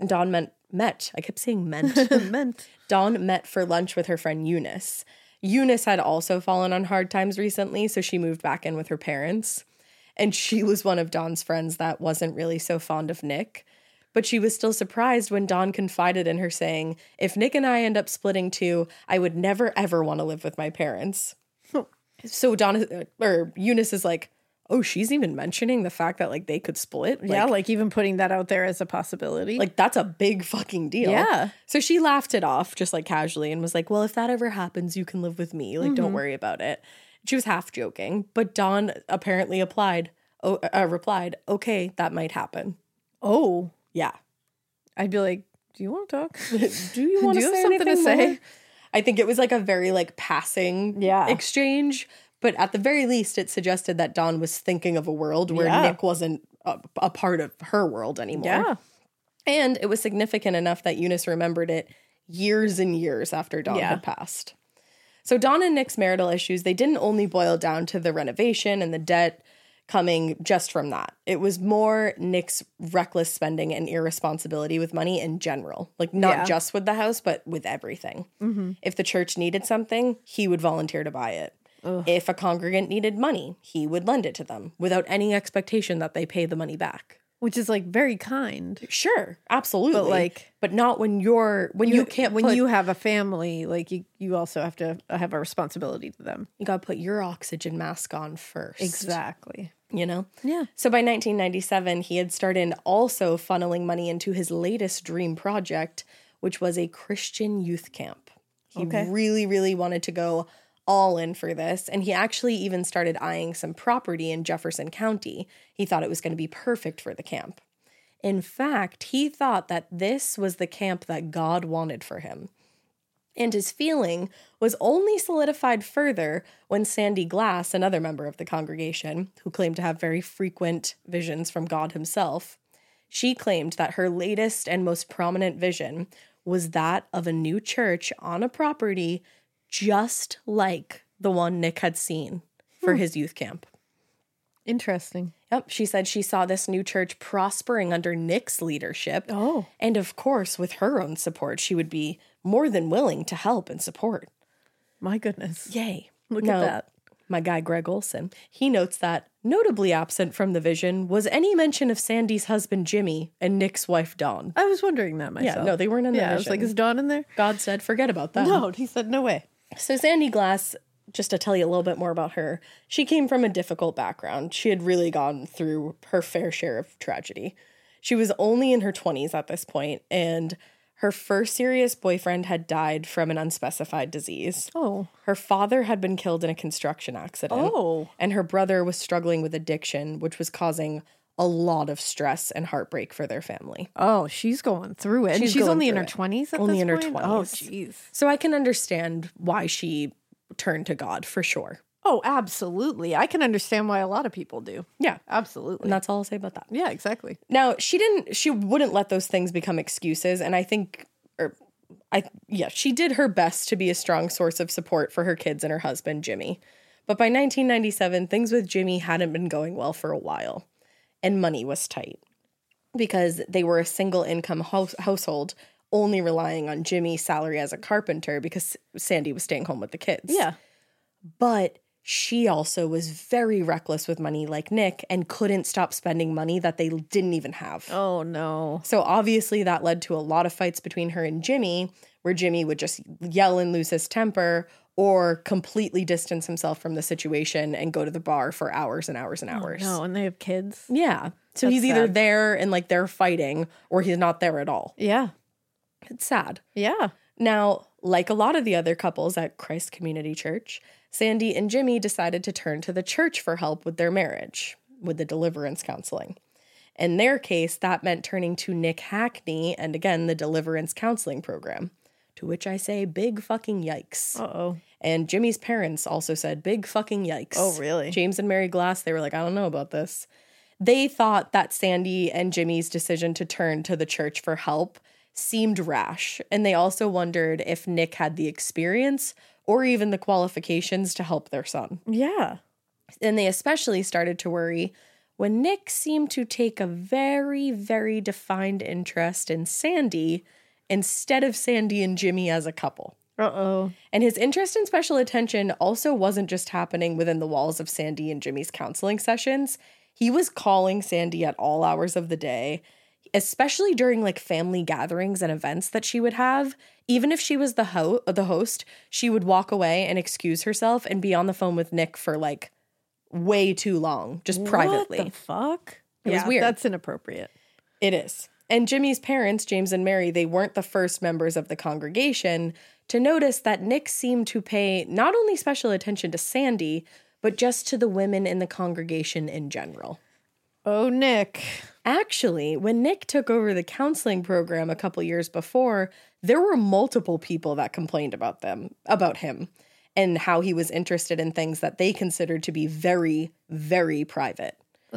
I kept saying meant. Dawn met for lunch with her friend Eunice. Eunice had also fallen on hard times recently, so she moved back in with her parents. And she was one of Dawn's friends that wasn't really so fond of Nick. But she was still surprised when Dawn confided in her, saying, "If Nick and I end up splitting too, I would never ever want to live with my parents." So Eunice is like, oh, she's even mentioning the fact that like they could split. Yeah, like even putting that out there as a possibility. Like that's a big fucking deal. Yeah. So she laughed it off just like casually and was like, well, if that ever happens, you can live with me. Like, don't worry about it. She was half joking, but Dawn apparently replied, okay, that might happen. Oh. Yeah. I'd be like, do you want to talk? Do you want to have say something to anything say? more? I think it was like a very like passing exchange. But at the very least, it suggested that Dawn was thinking of a world where Nick wasn't a part of her world anymore. Yeah. And it was significant enough that Eunice remembered it years and years after Dawn had passed. So Dawn and Nick's marital issues, they didn't only boil down to the renovation and the debt coming just from that. It was more Nick's reckless spending and irresponsibility with money in general. Like not just with the house, but with everything. Mm-hmm. If the church needed something, he would volunteer to buy it. Ugh. If a congregant needed money, he would lend it to them without any expectation that they pay the money back. Which is like very kind. Sure, absolutely. But not when you have a family, like you also have to have a responsibility to them. You got to put your oxygen mask on first. Exactly. You know? Yeah. So by 1997, he had started also funneling money into his latest dream project, which was a Christian youth camp. He really, really wanted to go all in for this, and he actually even started eyeing some property in Jefferson County. He thought it was going to be perfect for the camp. In fact, he thought that this was the camp that God wanted for him. And his feeling was only solidified further when Sandy Glass, another member of the congregation, who claimed to have very frequent visions from God himself, she claimed that her latest and most prominent vision was that of a new church on a property just like the one Nick had seen for his youth camp. Interesting. Yep. She said she saw this new church prospering under Nick's leadership. Oh. And of course, with her own support, she would be more than willing to help and support. My goodness. Yay. Look at that. My guy, Greg Olson, he notes that notably absent from the vision was any mention of Sandy's husband, Jimmy, and Nick's wife, Dawn. I was wondering that myself. Yeah, no, they weren't in the vision. I was like, is Dawn in there? God said, forget about that. No, he said, no way. So Sandy Glass, just to tell you a little bit more about her, she came from a difficult background. She had really gone through her fair share of tragedy. She was only in her 20s at this point, and her first serious boyfriend had died from an unspecified disease. Oh. Her father had been killed in a construction accident. Oh. And her brother was struggling with addiction, which was causing a lot of stress and heartbreak for their family. Oh, she's going through it. She's going only in through her it. 20s at this point? Only in her 20s. Oh, jeez. So I can understand why she turned to God, for sure. Oh, absolutely. I can understand why a lot of people do. Yeah. Absolutely. And that's all I'll say about that. Yeah, exactly. Now, she wouldn't let those things become excuses, and I think she did her best to be a strong source of support for her kids and her husband, Jimmy. But by 1997, things with Jimmy hadn't been going well for a while, and money was tight because they were a single income household, only relying on Jimmy's salary as a carpenter because Sandy was staying home with the kids. Yeah. But she also was very reckless with money like Nick and couldn't stop spending money that they didn't even have. Oh, no. So obviously that led to a lot of fights between her and Jimmy, where Jimmy would just yell and lose his temper or completely distance himself from the situation and go to the bar for hours and hours and hours. No, and they have kids. Yeah. So That's he's either sad. there and like they're fighting or he's not there at all. Yeah. It's sad. Yeah. Now, like a lot of the other couples at Christ Community Church, Sandy and Jimmy decided to turn to the church for help with their marriage, with the deliverance counseling. In their case, that meant turning to Nick Hackney and again, the deliverance counseling program To which I say, big fucking yikes. Uh-oh. And Jimmy's parents also said, big fucking yikes. Oh, really? James and Mary Glass, they were like, I don't know about this. They thought that Sandy and Jimmy's decision to turn to the church for help seemed rash. And they also wondered if Nick had the experience or even the qualifications to help their son. Yeah. And they especially started to worry when Nick seemed to take a very, very defined interest in Sandy instead of Sandy and Jimmy as a couple. Uh-oh. And his interest in special attention also wasn't just happening within the walls of Sandy and Jimmy's counseling sessions. He was calling Sandy at all hours of the day, especially during like family gatherings and events that she would have. Even if she was the host, she would walk away and excuse herself and be on the phone with Nick for like way too long, just privately. What the fuck? It was weird. That's inappropriate. It is. And Jimmy's parents, James and Mary, they weren't the first members of the congregation to notice that Nick seemed to pay not only special attention to Sandy, but just to the women in the congregation in general. Oh, Nick. Actually, when Nick took over the counseling program a couple years before, there were multiple people that complained about him, and how he was interested in things that they considered to be very, very private.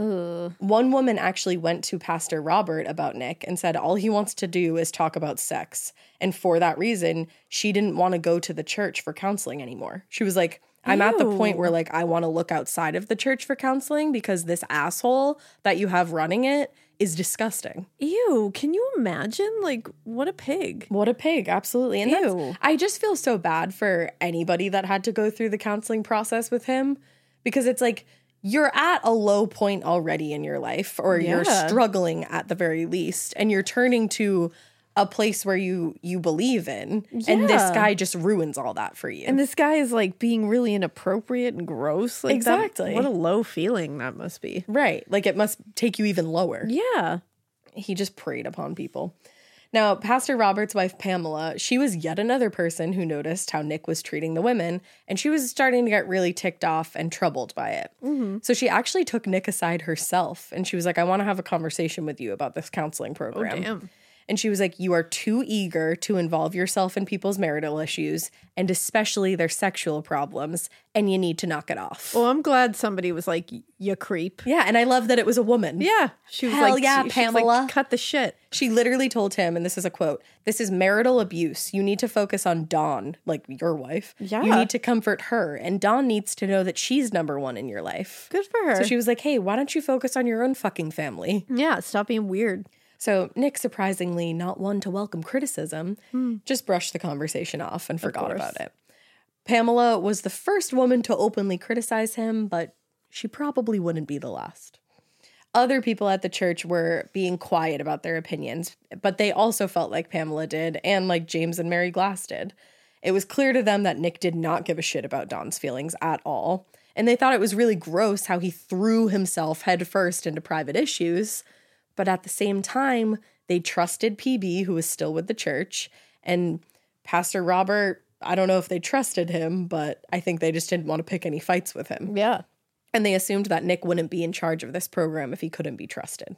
One woman actually went to Pastor Robert about Nick and said all he wants to do is talk about sex. And for that reason, she didn't want to go to the church for counseling anymore. She was like, I'm at the point where like I want to look outside of the church for counseling because this asshole that you have running it is disgusting. Ew, can you imagine? Like, what a pig. What a pig, absolutely. And I just feel so bad for anybody that had to go through the counseling process with him because it's like, you're at a low point already in your life, or you're struggling at the very least, and you're turning to a place where you believe in, and this guy just ruins all that for you. And this guy is like being really inappropriate and gross. Like exactly. What a low feeling that must be. Right. Like it must take you even lower. Yeah. He just preyed upon people. Now, Pastor Robert's wife, Pamela, she was yet another person who noticed how Nick was treating the women, and she was starting to get really ticked off and troubled by it. Mm-hmm. So she actually took Nick aside herself, and she was like, I want to have a conversation with you about this counseling program. Oh, damn. And she was like, you are too eager to involve yourself in people's marital issues, and especially their sexual problems, and you need to knock it off. Well, I'm glad somebody was like, you creep. Yeah, and I love that it was a woman. Yeah. She was Hell like, yeah, she was Pamela. like, cut the shit. She literally told him, and this is a quote, "This is marital abuse. You need to focus on Dawn, like your wife. Yeah. You need to comfort her, and Dawn needs to know that she's number one in your life." Good for her. So she was like, hey, why don't you focus on your own fucking family? Yeah, stop being weird. So Nick, surprisingly not one to welcome criticism, just brushed the conversation off and forgot about it. Pamela was the first woman to openly criticize him, but she probably wouldn't be the last. Other people at the church were being quiet about their opinions, but they also felt like Pamela did, and like James and Mary Glass did. It was clear to them that Nick did not give a shit about Dawn's feelings at all, and they thought it was really gross how he threw himself headfirst into private issues. But at the same time, they trusted PB, who was still with the church, and Pastor Robert, I don't know if they trusted him, but I think they just didn't want to pick any fights with him. Yeah. And they assumed that Nick wouldn't be in charge of this program if he couldn't be trusted.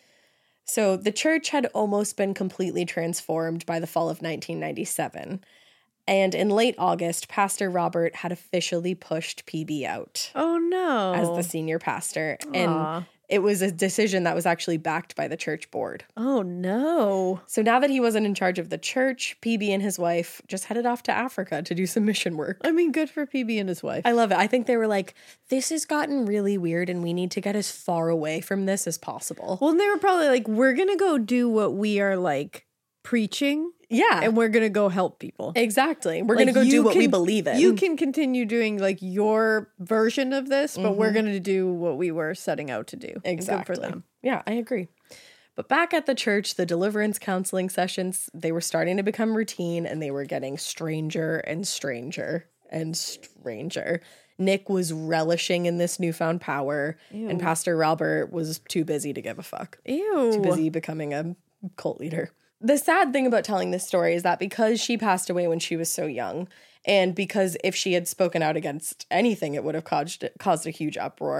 So the church had almost been completely transformed by the fall of 1997. And in late August, Pastor Robert had officially pushed PB out. Oh, no. As the senior pastor. And it was a decision that was actually backed by the church board. Oh, no. So now that he wasn't in charge of the church, PB and his wife just headed off to Africa to do some mission work. I mean, good for PB and his wife. I love it. I think they were like, this has gotten really weird and we need to get as far away from this as possible. Well, and they were probably like, we're going to go do what we are like preaching. Yeah. And we're going to go help people. Exactly. We're going to go do what we believe in. You can continue doing like your version of this, but we're going to do what we were setting out to do. Exactly. Good for them. Yeah, I agree. But back at the church, the deliverance counseling sessions, they were starting to become routine and they were getting stranger and stranger and stranger. Nick was relishing in this newfound power, and Pastor Robert was too busy to give a fuck. Ew. Too busy becoming a cult leader. The sad thing about telling this story is that because she passed away when she was so young, and because if she had spoken out against anything, it would have caused a huge uproar,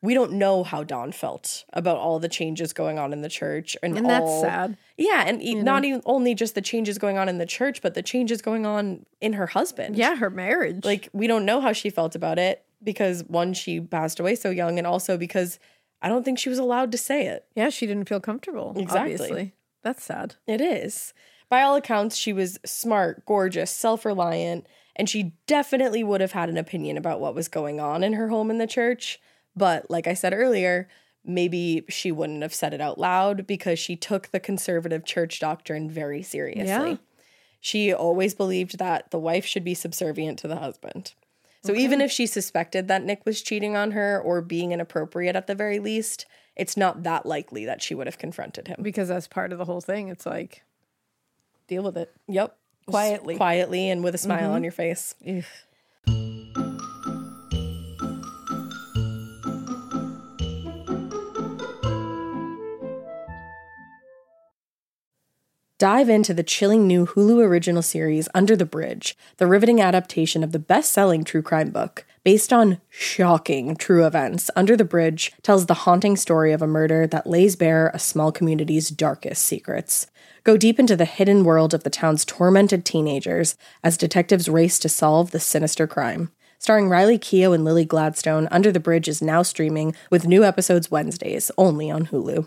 we don't know how Dawn felt about all the changes going on in the church. And that's sad. Yeah, and not even only just the changes going on in the church, but the changes going on in her husband. Yeah, her marriage. Like, we don't know how she felt about it because, one, she passed away so young, and also because I don't think she was allowed to say it. Yeah, she didn't feel comfortable. Exactly. Obviously. That's sad. It is. By all accounts, she was smart, gorgeous, self-reliant, and she definitely would have had an opinion about what was going on in her home in the church. But like I said earlier, maybe she wouldn't have said it out loud because she took the conservative church doctrine very seriously. Yeah. She always believed that the wife should be subservient to the husband. So even if she suspected that Nick was cheating on her or being inappropriate at the very least, it's not that likely that she would have confronted him. Because that's part of the whole thing. It's like, deal with it. Yep. Quietly. Quietly and with a smile on your face. Ugh. Dive into the chilling new Hulu original series Under the Bridge, the riveting adaptation of the best-selling true crime book. Based on shocking true events, Under the Bridge tells the haunting story of a murder that lays bare a small community's darkest secrets. Go deep into the hidden world of the town's tormented teenagers as detectives race to solve the sinister crime. Starring Riley Keough and Lily Gladstone, Under the Bridge is now streaming with new episodes Wednesdays, only on Hulu.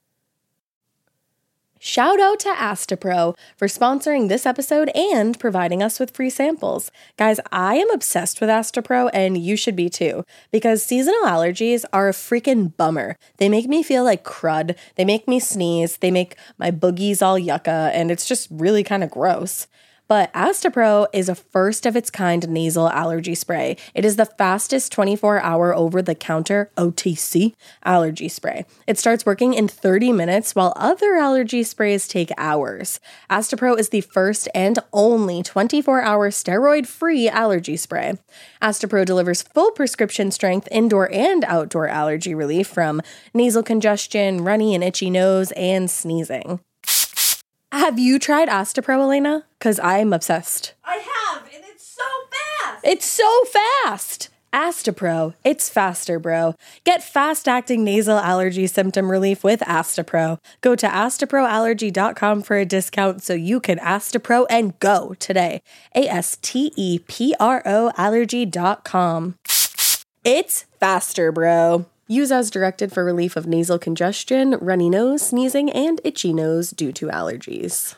Shout out to Astapro for sponsoring this episode and providing us with free samples. Guys, I am obsessed with Astapro, and you should be too, because seasonal allergies are a freaking bummer. They make me feel like crud, they make me sneeze, they make my boogies all yucca, and it's just really kind of gross. But Astapro is a first-of-its-kind nasal allergy spray. It is the fastest 24-hour over-the-counter OTC allergy spray. It starts working in 30 minutes, while other allergy sprays take hours. Astapro is the first and only 24-hour steroid-free allergy spray. Astapro delivers full prescription-strength indoor and outdoor allergy relief from nasal congestion, runny and itchy nose, and sneezing. Have you tried Astapro, Elena? Because I'm obsessed. I have, and it's so fast. It's so fast! Astapro. It's faster, bro. Get fast-acting nasal allergy symptom relief with Astapro. Go to astaproallergy.com for a discount so you can Astapro and go today. ASTEPRO allergy.com. It's faster, bro. Use as directed for relief of nasal congestion, runny nose, sneezing, and itchy nose due to allergies.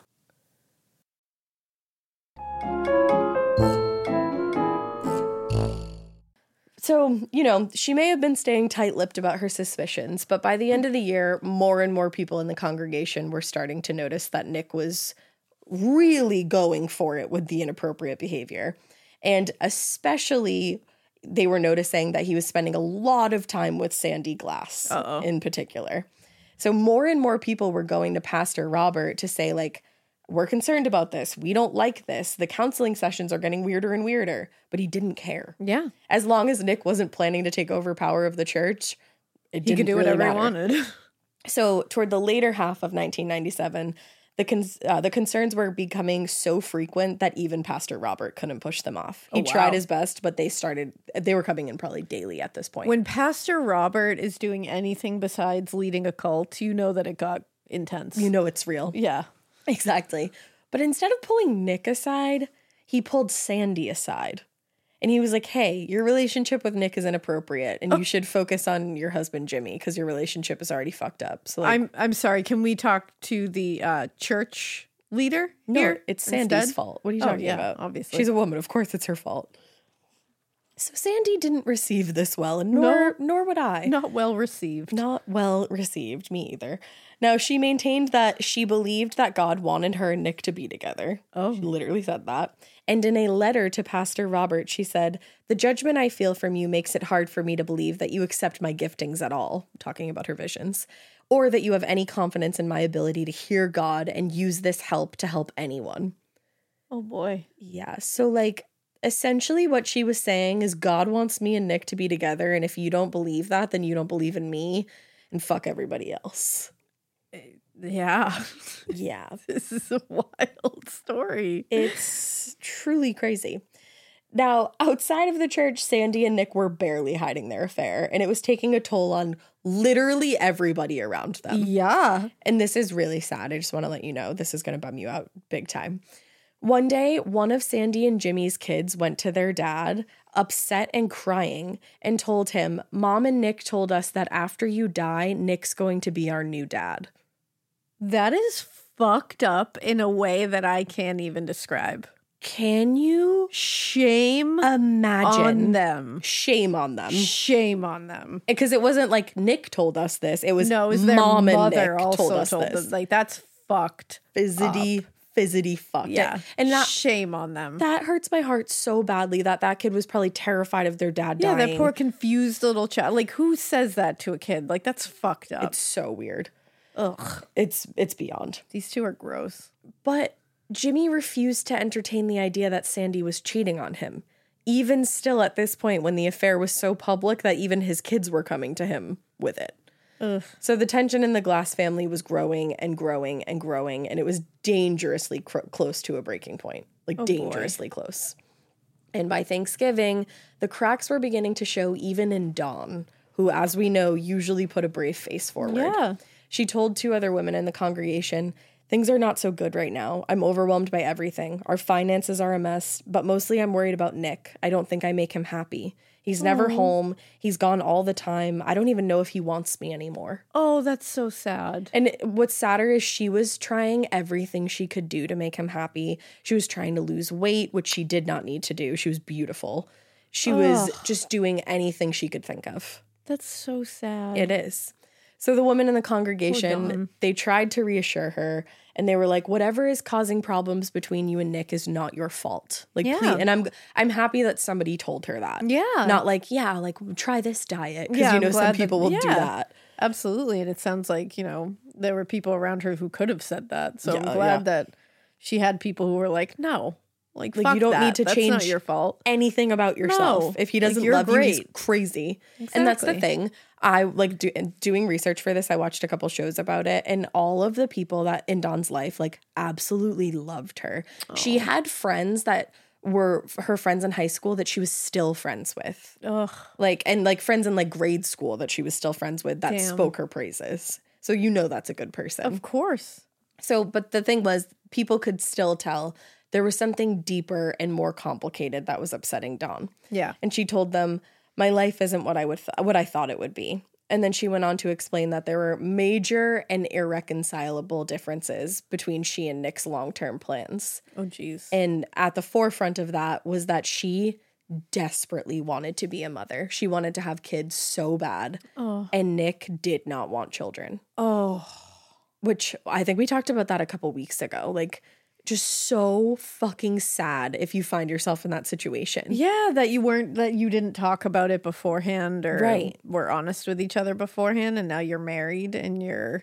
So, she may have been staying tight-lipped about her suspicions, but by the end of the year, more and more people in the congregation were starting to notice that Nick was really going for it with the inappropriate behavior. And especially, they were noticing that he was spending a lot of time with Sandy Glass in particular. So more and more people were going to Pastor Robert to say, like, we're concerned about this. We don't like this. The counseling sessions are getting weirder and weirder. But he didn't care. Yeah. As long as Nick wasn't planning to take over power of the church, it didn't He could do really whatever matter. he wanted. So toward the later half of 1997, the concerns were becoming so frequent that even Pastor Robert couldn't push them off. He tried his best, but they were coming in probably daily at this point. When Pastor Robert is doing anything besides leading a cult, you know that it got intense. You know it's real. Yeah. Exactly. But instead of pulling Nick aside, he pulled Sandy aside. And he was like, hey, your relationship with Nick is inappropriate and you should focus on your husband, Jimmy, because your relationship is already fucked up. So I'm sorry. Can we talk to the church leader here? No, it's Sandy's instead? fault. What are you talking about? Obviously. She's a woman. Of course it's her fault. So Sandy didn't receive this well, and nor would I. Not well received. Not well received, me either. Now, she maintained that she believed that God wanted her and Nick to be together. Oh. She literally said that. And in a letter to Pastor Robert, she said, "The judgment I feel from you makes it hard for me to believe that you accept my giftings at all," talking about her visions, "or that you have any confidence in my ability to hear God and use this help to help anyone." Oh, boy. Yeah, so essentially what she was saying is God wants me and Nick to be together, and if you don't believe that, then you don't believe in me, and fuck everybody else. Yeah. Yeah. This is a wild story. It's truly crazy. Now, outside of the church, Sandy and Nick were barely hiding their affair, and it was taking a toll on literally everybody around them. Yeah. And this is really sad. I just want to let you know this is going to bum you out big time. One day, one of Sandy and Jimmy's kids went to their dad, upset and crying, and told him, Mom and Nick told us that after you die, Nick's going to be our new dad. That is fucked up in a way that I can't even describe. Can you Shame imagine? on them. Shame on them. Shame on them. Because it wasn't like Nick told us this. It was, No, it was their Mom and mother Nick also told us told this. them. Like, that's fucked. Fizzity fucked Yeah. it. And shame on them. that hurts my heart so badly that kid was probably terrified of their dad Yeah, dying. that poor confused little child. Like, who says that to a kid? Like, that's fucked up. It's so weird. Ugh. It's beyond. These two are gross. But Jimmy refused to entertain the idea that Sandy was cheating on him. Even still at this point when the affair was so public that even his kids were coming to him with it. Ugh. So the tension in the Glass family was growing and growing and growing, and it was dangerously close to a breaking point. Like, dangerously close. And by Thanksgiving, the cracks were beginning to show even in Dawn, who, as we know, usually put a brave face forward. Yeah. She told 2 other women in the congregation, things are not so good right now. I'm overwhelmed by everything. Our finances are a mess, but mostly I'm worried about Nick. I don't think I make him happy. He's never home. He's gone all the time. I don't even know if he wants me anymore. Oh, that's so sad. And what's sadder is she was trying everything she could do to make him happy. She was trying to lose weight, which she did not need to do. She was beautiful. She was just doing anything she could think of. That's so sad. It is. So the women in the congregation, they tried to reassure her, and they were like, whatever is causing problems between you and Nick is not your fault. Like, Yeah. please. And I'm happy that somebody told her that. Yeah. Not like, yeah, like, try this diet. Because, Yeah, you I'm know, some glad people will do that. Absolutely. And it sounds like, you know, there were people around her who could have said that. So Yeah, I'm glad yeah. that she had people who were like, no. Like Like, fuck you don't that. need to That's change not your fault. anything about yourself. No. If he Like, doesn't you're love you, he's great. crazy. And that's the Exactly. thing. I like doing research for this. I watched a couple shows about it, and all of the people that in Dawn's life like absolutely loved her. She had friends that were her friends in high school that she was still friends with. Ugh. Like, and like friends in like grade school that she was still friends with that Damn. spoke her praises. So you know that's a good person. Of course. So, but the thing was, people could still tell there was something deeper and more complicated that was upsetting Dawn. Yeah. And she told them, my life isn't what I thought it would be. And then she went on to explain that there were major and irreconcilable differences between she and Nick's long-term plans. Oh, geez. And at the forefront of that was that she desperately wanted to be a mother. She wanted to have kids so bad. Oh. And Nick did not want children. Oh. Which I think we talked about that a couple weeks ago. Like, just so fucking sad if you find yourself in that situation. Yeah, that you didn't talk about it beforehand or Right. were honest with each other beforehand, and now you're married and you're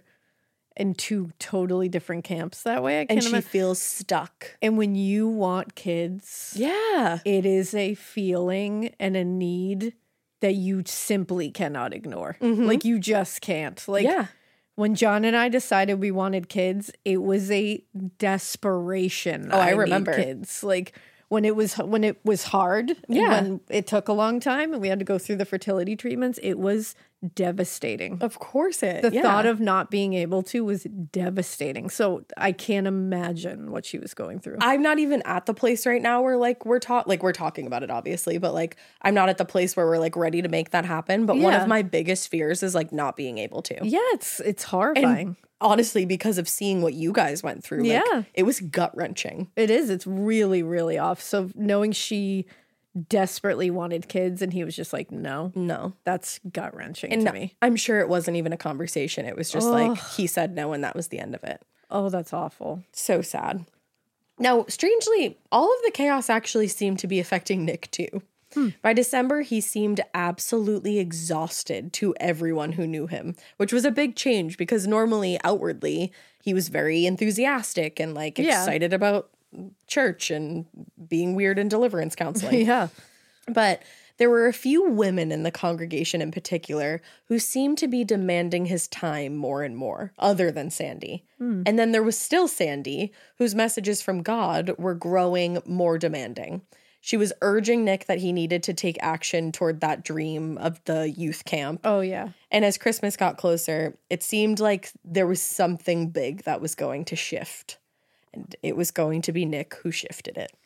in 2 totally different camps that way. I And can't she imagine. feels stuck. And when you want kids, Yeah. it is a feeling and a need that you simply cannot ignore. Like, you just can't. Like, Yeah. when John and I decided we wanted kids, it was a desperation. Oh, I need remember. kids. Like, when it was hard, and Yeah. when it took a long time and we had to go through the fertility treatments, it was devastating. Of course it. The thought of not being able to was devastating. So I can't imagine what she was going through. I'm not even at the place right now where like we're talking about it obviously, but like I'm not at the place where we're like ready to make that happen. But one Yeah. of my biggest fears is like not being able to. Yeah, it's horrifying. Honestly, because of seeing what you guys went through, like, Yeah. it was gut wrenching. It is. It's really, really off. So knowing she desperately wanted kids and he was just like, no, that's gut wrenching to me. I'm sure it wasn't even a conversation. It was just like he said no, and that was the end of it. Oh, that's awful. So sad. Now, strangely, all of the chaos actually seemed to be affecting Nick too. By December, he seemed absolutely exhausted to everyone who knew him, which was a big change because normally, outwardly, he was very enthusiastic and like excited about church and being weird in deliverance counseling. Yeah. But there were a few women in the congregation in particular who seemed to be demanding his time more and more, other than Sandy. And then there was still Sandy, whose messages from God were growing more demanding. She was urging Nick that he needed to take action toward that dream of the youth camp. Oh, yeah. And as Christmas got closer, it seemed like there was something big that was going to shift. And it was going to be Nick who shifted it.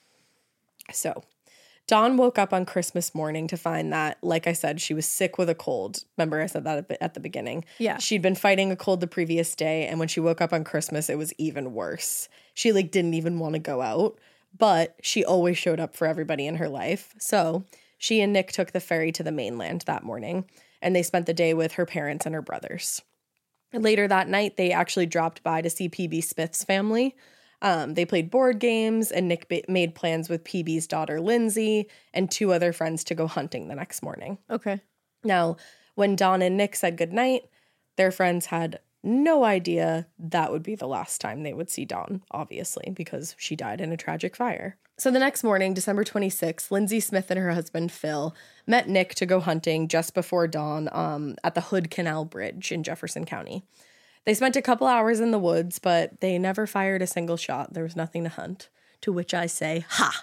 So Dawn woke up on Christmas morning to find that, like I said, she was sick with a cold. Remember I said that at the beginning? Yeah. She'd been fighting a cold the previous day, and when she woke up on Christmas, it was even worse. She didn't even want to go out, but she always showed up for everybody in her life. So she and Nick took the ferry to the mainland that morning, and they spent the day with her parents and her brothers. Later that night, they actually dropped by to see PB Smith's family. They played board games, and Nick made plans with PB's daughter, Lindsay, and 2 other friends to go hunting the next morning. Okay. Now, when Dawn and Nick said goodnight, their friends had no idea that would be the last time they would see Dawn, obviously, because she died in a tragic fire. So the next morning, December 26th, Lindsay Smith and her husband, Phil, met Nick to go hunting just before dawn at the Hood Canal Bridge in Jefferson County. They spent a couple hours in the woods, but they never fired a single shot. There was nothing to hunt, to which I say, ha!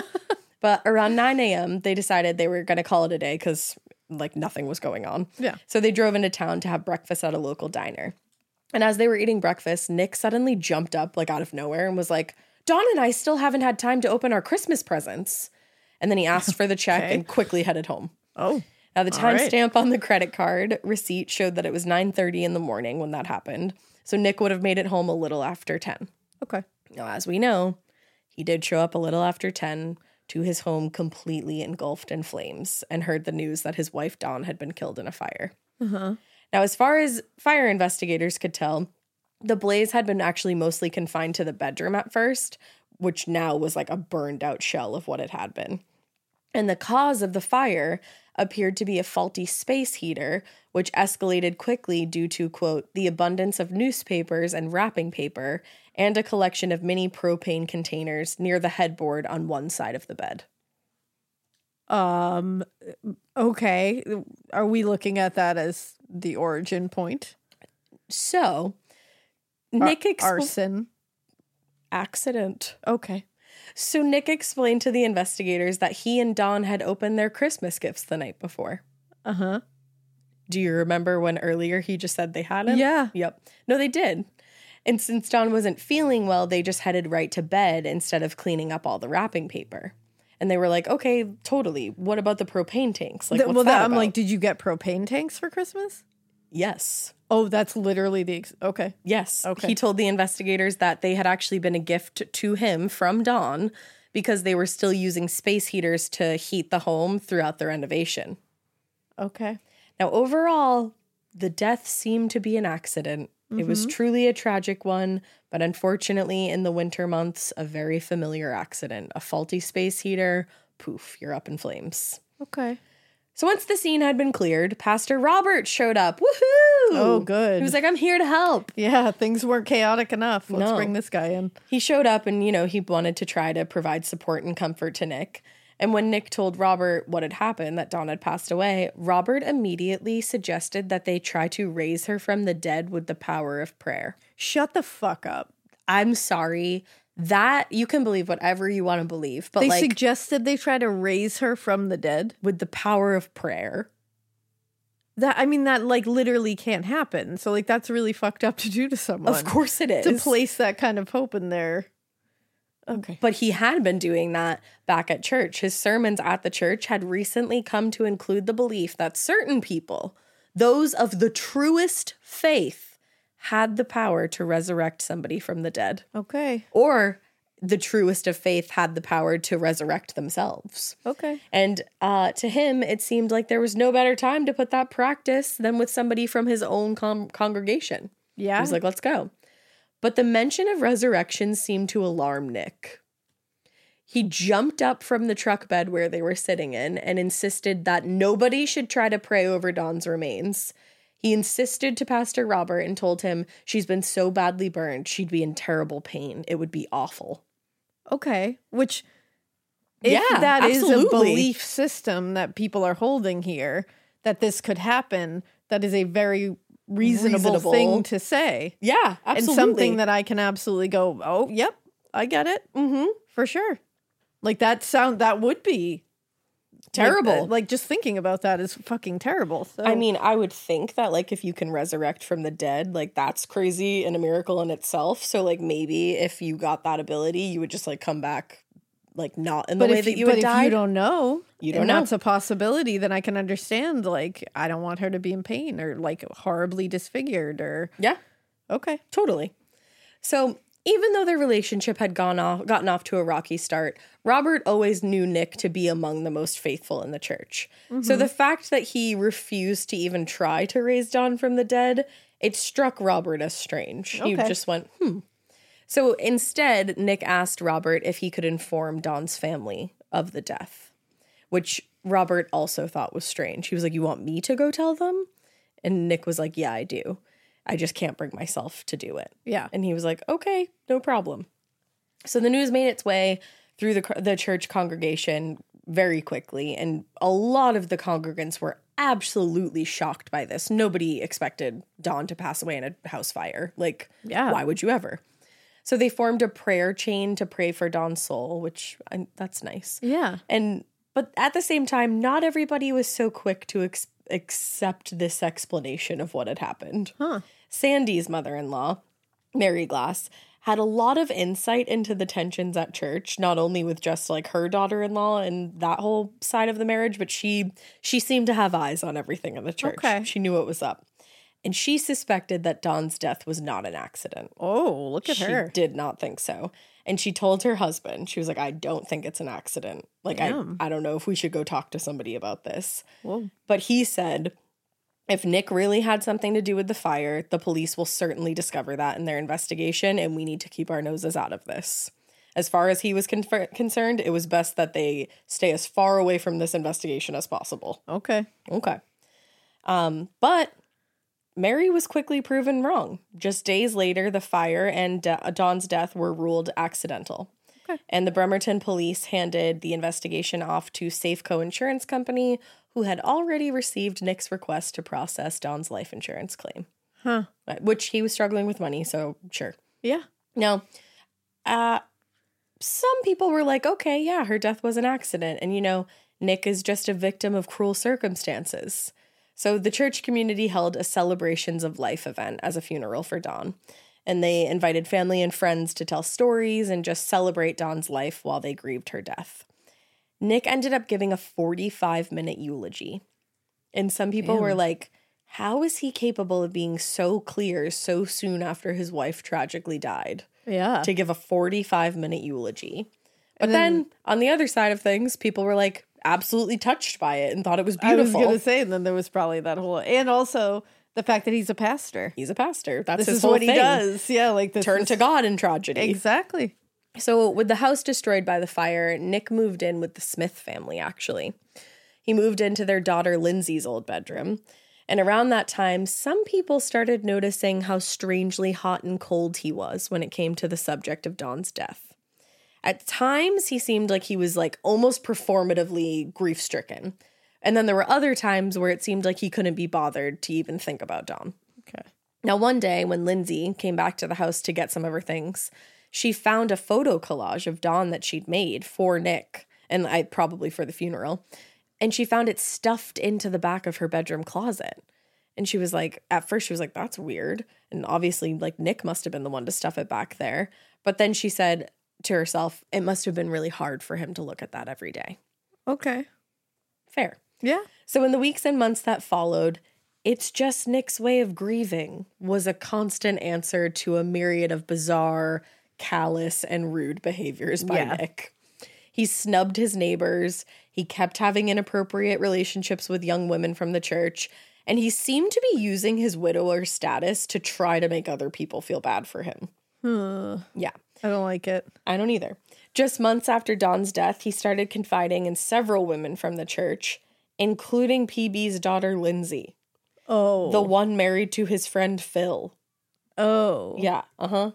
But around 9 a.m., they decided they were going to call it a day because, nothing was going on. Yeah. So they drove into town to have breakfast at a local diner. And as they were eating breakfast, Nick suddenly jumped up, out of nowhere and was like, Dawn and I still haven't had time to open our Christmas presents. And then he asked for the check and quickly headed home. Oh. Now, the timestamp on the credit card receipt showed that it was 9:30 in the morning when that happened. So Nick would have made it home a little after 10. Okay. Now, as we know, he did show up a little after 10 to his home completely engulfed in flames and heard the news that his wife, Dawn, had been killed in a fire. Uh-huh. Now, as far as fire investigators could tell, the blaze had been actually mostly confined to the bedroom at first, which now was like a burned out shell of what it had been. And the cause of the fire appeared to be a faulty space heater, which escalated quickly due to, quote, the abundance of newspapers and wrapping paper and a collection of mini propane containers near the headboard on one side of the bed. Okay. Are we looking at that as the origin point? So, Nick arson. Accident. Okay. So Nick explained to the investigators that he and Dawn had opened their Christmas gifts the night before. Uh-huh. Do you remember when earlier he just said they hadn't? Yeah. Yep. No, they did. And since Dawn wasn't feeling well, they just headed right to bed instead of cleaning up all the wrapping paper. And they were like, okay, totally. What about the propane tanks? What's that I'm about? did you get propane tanks for Christmas? Yes. Oh, that's literally okay. Yes. Okay. He told the investigators that they had actually been a gift to him from Dawn because they were still using space heaters to heat the home throughout the renovation. Okay. Now, overall, the death seemed to be an accident. Mm-hmm. It was truly a tragic one, but unfortunately, in the winter months, a very familiar accident. A faulty space heater, poof, you're up in flames. Okay. So once the scene had been cleared, Pastor Robert showed up. Woohoo! Oh, good. He was like, I'm here to help. Yeah, things weren't chaotic enough. Let's No. bring this guy in. He showed up and, he wanted to try to provide support and comfort to Nick. And when Nick told Robert what had happened, that Dawn had passed away, Robert immediately suggested that they try to raise her from the dead with the power of prayer. Shut the fuck up. I'm sorry. That, you can believe whatever you want to believe, but They suggested they try to raise her from the dead? with the power of prayer. That literally can't happen. So that's really fucked up to do to someone. Of course it is. To place that kind of hope in there. Okay. But he had been doing that back at church. His sermons at the church had recently come to include the belief that certain people, those of the truest faith, had the power to resurrect somebody from the dead. Okay. Or the truest of faith had the power to resurrect themselves. Okay. And to him, it seemed like there was no better time to put that practice than with somebody from his own congregation. Yeah. He was like, let's go. But the mention of resurrection seemed to alarm Nick. He jumped up from the truck bed where they were sitting in and insisted that nobody should try to pray over Dawn's remains. He insisted to Pastor Robert and told him she's been so badly burned, she'd be in terrible pain. It would be awful. Okay. Which, if that is a belief system that people are holding here, that this could happen, that is a very reasonable thing to say. Yeah, absolutely. And something that I can absolutely go, oh, yep, I get it. Mm-hmm. For sure. Like that would be Terrible. Like just thinking about that is fucking terrible. So I mean, I would think that, like, if you can resurrect from the dead, like, that's crazy and a miracle in itself. So, like, maybe if you got that ability, you would just, like, come back, like, not in the way that you had died. If you don't know, you don't know. That's a possibility, then I can understand, like, I don't want her to be in pain or, like, horribly disfigured or... Yeah. Okay. Totally. So even though their relationship had gotten off to a rocky start, Robert always knew Nick to be among the most faithful in the church. So the fact that he refused to even try to raise Dawn from the dead, it struck Robert as strange. He just went, So instead, Nick asked Robert if he could inform Dawn's family of the death, which Robert also thought was strange. He was like, "You want me to go tell them?" And Nick was like, "Yeah, I do. I just can't bring myself to do it." Yeah. And he was like, "Okay, no problem." So the news made its way through the church congregation very quickly, and a lot of the congregants were absolutely shocked by this. Nobody expected Dawn to pass away in a house fire. Like, why would you ever? So they formed a prayer chain to pray for Dawn's soul, which that's nice. Yeah. But at the same time, not everybody was so quick to accept this explanation of what had happened. Sandy's mother-in-law, Mary Glass, had a lot of insight into the tensions at church, not only with just like her daughter-in-law and that whole side of the marriage, but she seemed to have eyes on everything in the church. Okay. She knew what was up. And she suspected that Dawn's death was not an accident. Oh, look at her. She did not think so. And she told her husband, she was like, "I don't think it's an accident. Like, I don't know if we should go talk to somebody about this." Whoa. But he said, if Nick really had something to do with the fire, the police will certainly discover that in their investigation, and we need to keep our noses out of this. As far as he was concerned, it was best that they stay as far away from this investigation as possible. Okay. But Mary was quickly proven wrong. Just days later, the fire and Dawn's death were ruled accidental. And the Bremerton police handed the investigation off to Safeco Insurance Company, who had already received Nick's request to process Dawn's life insurance claim. Which he was struggling with money, so sure. Yeah. Now, some people were like, okay, yeah, her death was an accident. And, Nick is just a victim of cruel circumstances. So the church community held a celebrations of life event as a funeral for Dawn. And they invited family and friends to tell stories and just celebrate Dawn's life while they grieved her death. Nick ended up giving a 45-minute eulogy. And some people were like, how is he capable of being so clear so soon after his wife tragically died? Yeah. To give a 45-minute eulogy. But then on the other side of things, people were like absolutely touched by it and thought it was beautiful. I was going to say, and then there was probably that whole, and also the fact that he's a pastor. He's a pastor. That's This his is whole what thing. he does. Yeah, like this. Turn to God in tragedy. Exactly. So with the house destroyed by the fire, Nick moved in with the Smith family, actually. He moved into their daughter Lindsay's old bedroom. And around that time, some people started noticing how strangely hot and cold he was when it came to the subject of Dawn's death. At times, he seemed like he was like almost performatively grief-stricken. And then there were other times where it seemed like he couldn't be bothered to even think about Dawn. Okay. Now, one day when Lindsay came back to the house to get some of her things, she found a photo collage of Dawn that she'd made for Nick, and probably for the funeral. And she found it stuffed into the back of her bedroom closet. And she was like, at first she was like, that's weird. And obviously, like, Nick must have been the one to stuff it back there. But then she said to herself, it must have been really hard for him to look at that every day. Okay. Fair. Yeah. So in the weeks and months that followed, it's just Nick's way of grieving was a constant answer to a myriad of bizarre, callous, and rude behaviors by Nick. He snubbed his neighbors. He kept having inappropriate relationships with young women from the church. And he seemed to be using his widower status to try to make other people feel bad for him. Yeah. I don't like it. I don't either. Just months after Dawn's death, he started confiding in several women from the church, including PB's daughter, Lindsay. Oh. The one married to his friend, Phil. Oh. Yeah,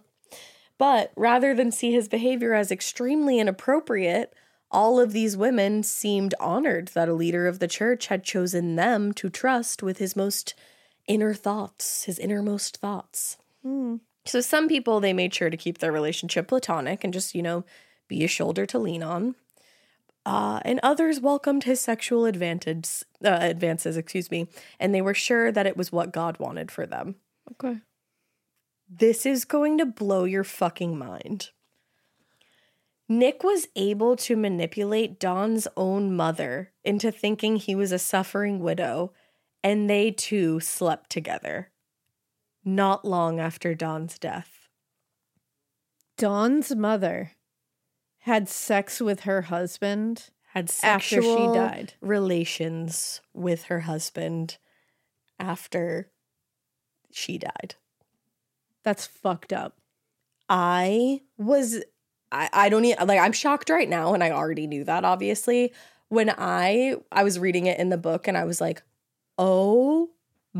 But rather than see his behavior as extremely inappropriate, all of these women seemed honored that a leader of the church had chosen them to trust with his most inner thoughts, his innermost thoughts. So some people, they made sure to keep their relationship platonic and just, be a shoulder to lean on. and others welcomed his sexual advances, and they were sure that it was what God wanted for them. Okay. This is going to blow your fucking mind. Nick was able to manipulate Dawn's own mother into thinking he was a suffering widow, and they too slept together. Not long after Dawn's death. Dawn's mother had sex with her husband Had after sexual she died. relations with her husband after she died. That's fucked up. I don't even, like, I'm shocked right now, and I already knew that, obviously. When I was reading it in the book, and I was like, oh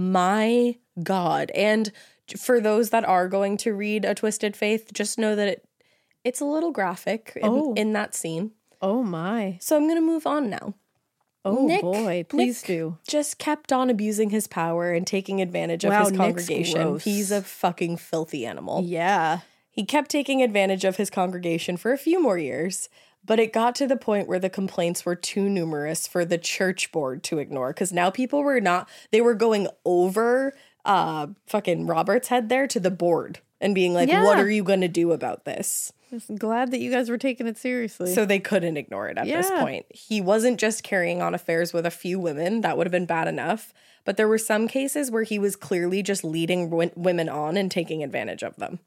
my God. And for those that are going to read A Twisted Faith, just know that it's a little graphic in that scene. Oh my. So I'm going to move on now. Oh boy, please do. Just kept on abusing his power and taking advantage of Wow, his Nick's congregation. gross. He's a fucking filthy animal. Yeah. He kept taking advantage of his congregation for a few more years, but it got to the point where the complaints were too numerous for the church board to ignore, because now people were they were going over fucking Robert's head there to the board and being like, Yeah. what are you going to do about this? Just glad that you guys were taking it seriously. So they couldn't ignore it at this Yeah. point. He wasn't just carrying on affairs with a few women. That would have been bad enough. But there were some cases where he was clearly just leading women on and taking advantage of them.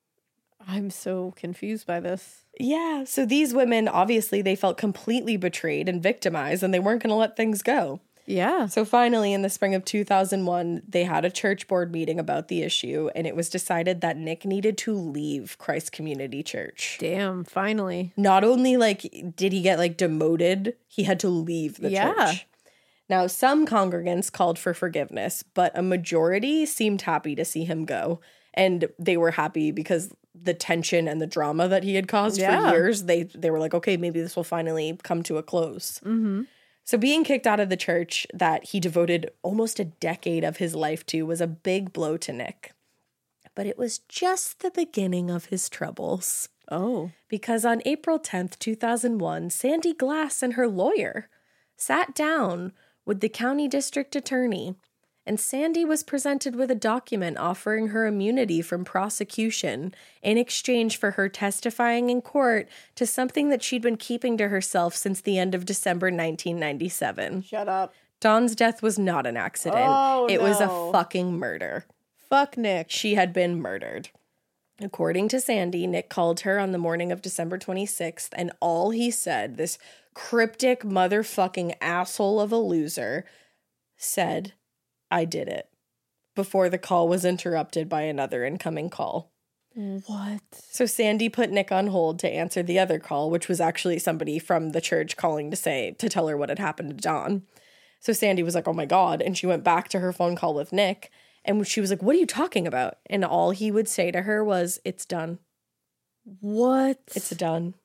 I'm so confused by this. Yeah, so these women, obviously, they felt completely betrayed and victimized, and they weren't going to let things go. Yeah. So finally, in the spring of 2001, they had a church board meeting about the issue, and it was decided that Nick needed to leave Christ Community Church. Damn, finally. Not only, did he get, demoted, he had to leave the church. Now, some congregants called for forgiveness, but a majority seemed happy to see him go. And they were happy because the tension and the drama that he had caused for years, they were like, okay, maybe this will finally come to a close. Mm-hmm. So being kicked out of the church that he devoted almost a decade of his life to was a big blow to Nick. But it was just the beginning of his troubles. Oh. Because on April 10th, 2001, Sandy Glass and her lawyer sat down with the county district attorney, and Sandy was presented with a document offering her immunity from prosecution in exchange for her testifying in court to something that she'd been keeping to herself since the end of December 1997. Shut up. Dawn's death was not an accident. Oh, it was a no. fucking murder. Fuck Nick. She had been murdered. According to Sandy, Nick called her on the morning of December 26th, and all he said, this cryptic motherfucking asshole of a loser, said, I did it, before the call was interrupted by another incoming call. What? So Sandy put Nick on hold to answer the other call, which was actually somebody from the church calling to tell her what had happened to Dawn. So Sandy was like, oh my God. And she went back to her phone call with Nick. And she was like, what are you talking about? And all he would say to her was, it's done. What? It's done.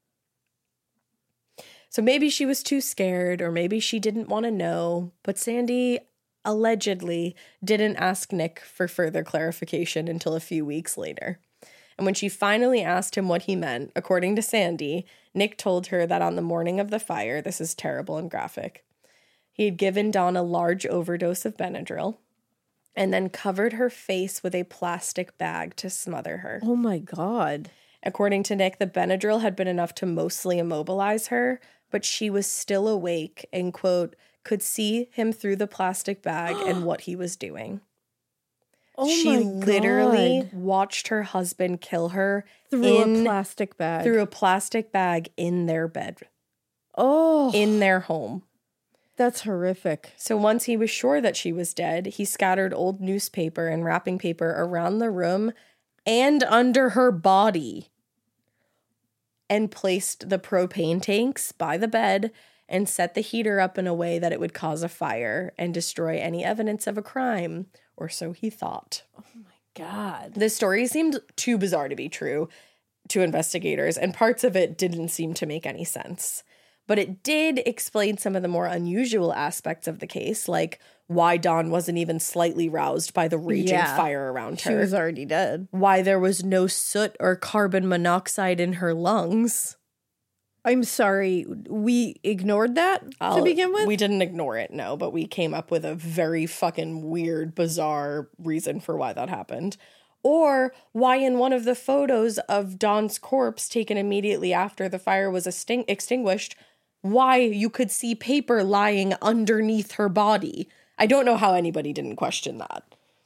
So maybe she was too scared, or maybe she didn't want to know. But Sandy allegedly didn't ask Nick for further clarification until a few weeks later. And when she finally asked him what he meant, according to Sandy, Nick told her that on the morning of the fire, this is terrible and graphic, he had given Dawn a large overdose of Benadryl and then covered her face with a plastic bag to smother her. Oh my God. According to Nick, the Benadryl had been enough to mostly immobilize her, but she was still awake and, quote, could see him through the plastic bag and what he was doing. Oh She my literally God. watched her husband kill her Through a plastic bag. through a plastic bag in their bed, Oh, in their home. that's horrific. So once he was sure that she was dead, he scattered old newspaper and wrapping paper around the room and under her body and placed the propane tanks by the bed and set the heater up in a way that it would cause a fire and destroy any evidence of a crime, or so he thought. God. This story seemed too bizarre to be true to investigators, and parts of it didn't seem to make any sense. But it did explain some of the more unusual aspects of the case, like why Dawn wasn't even slightly roused by the raging fire around She her, was already dead. why there was no soot or carbon monoxide in her lungs. I'm sorry, we ignored that to begin with? We didn't ignore it, no, but we came up with a very fucking weird, bizarre reason for why that happened. Or why in one of the photos of Dawn's corpse taken immediately after the fire was extinguished, why you could see paper lying underneath her body. I don't know how anybody didn't question that.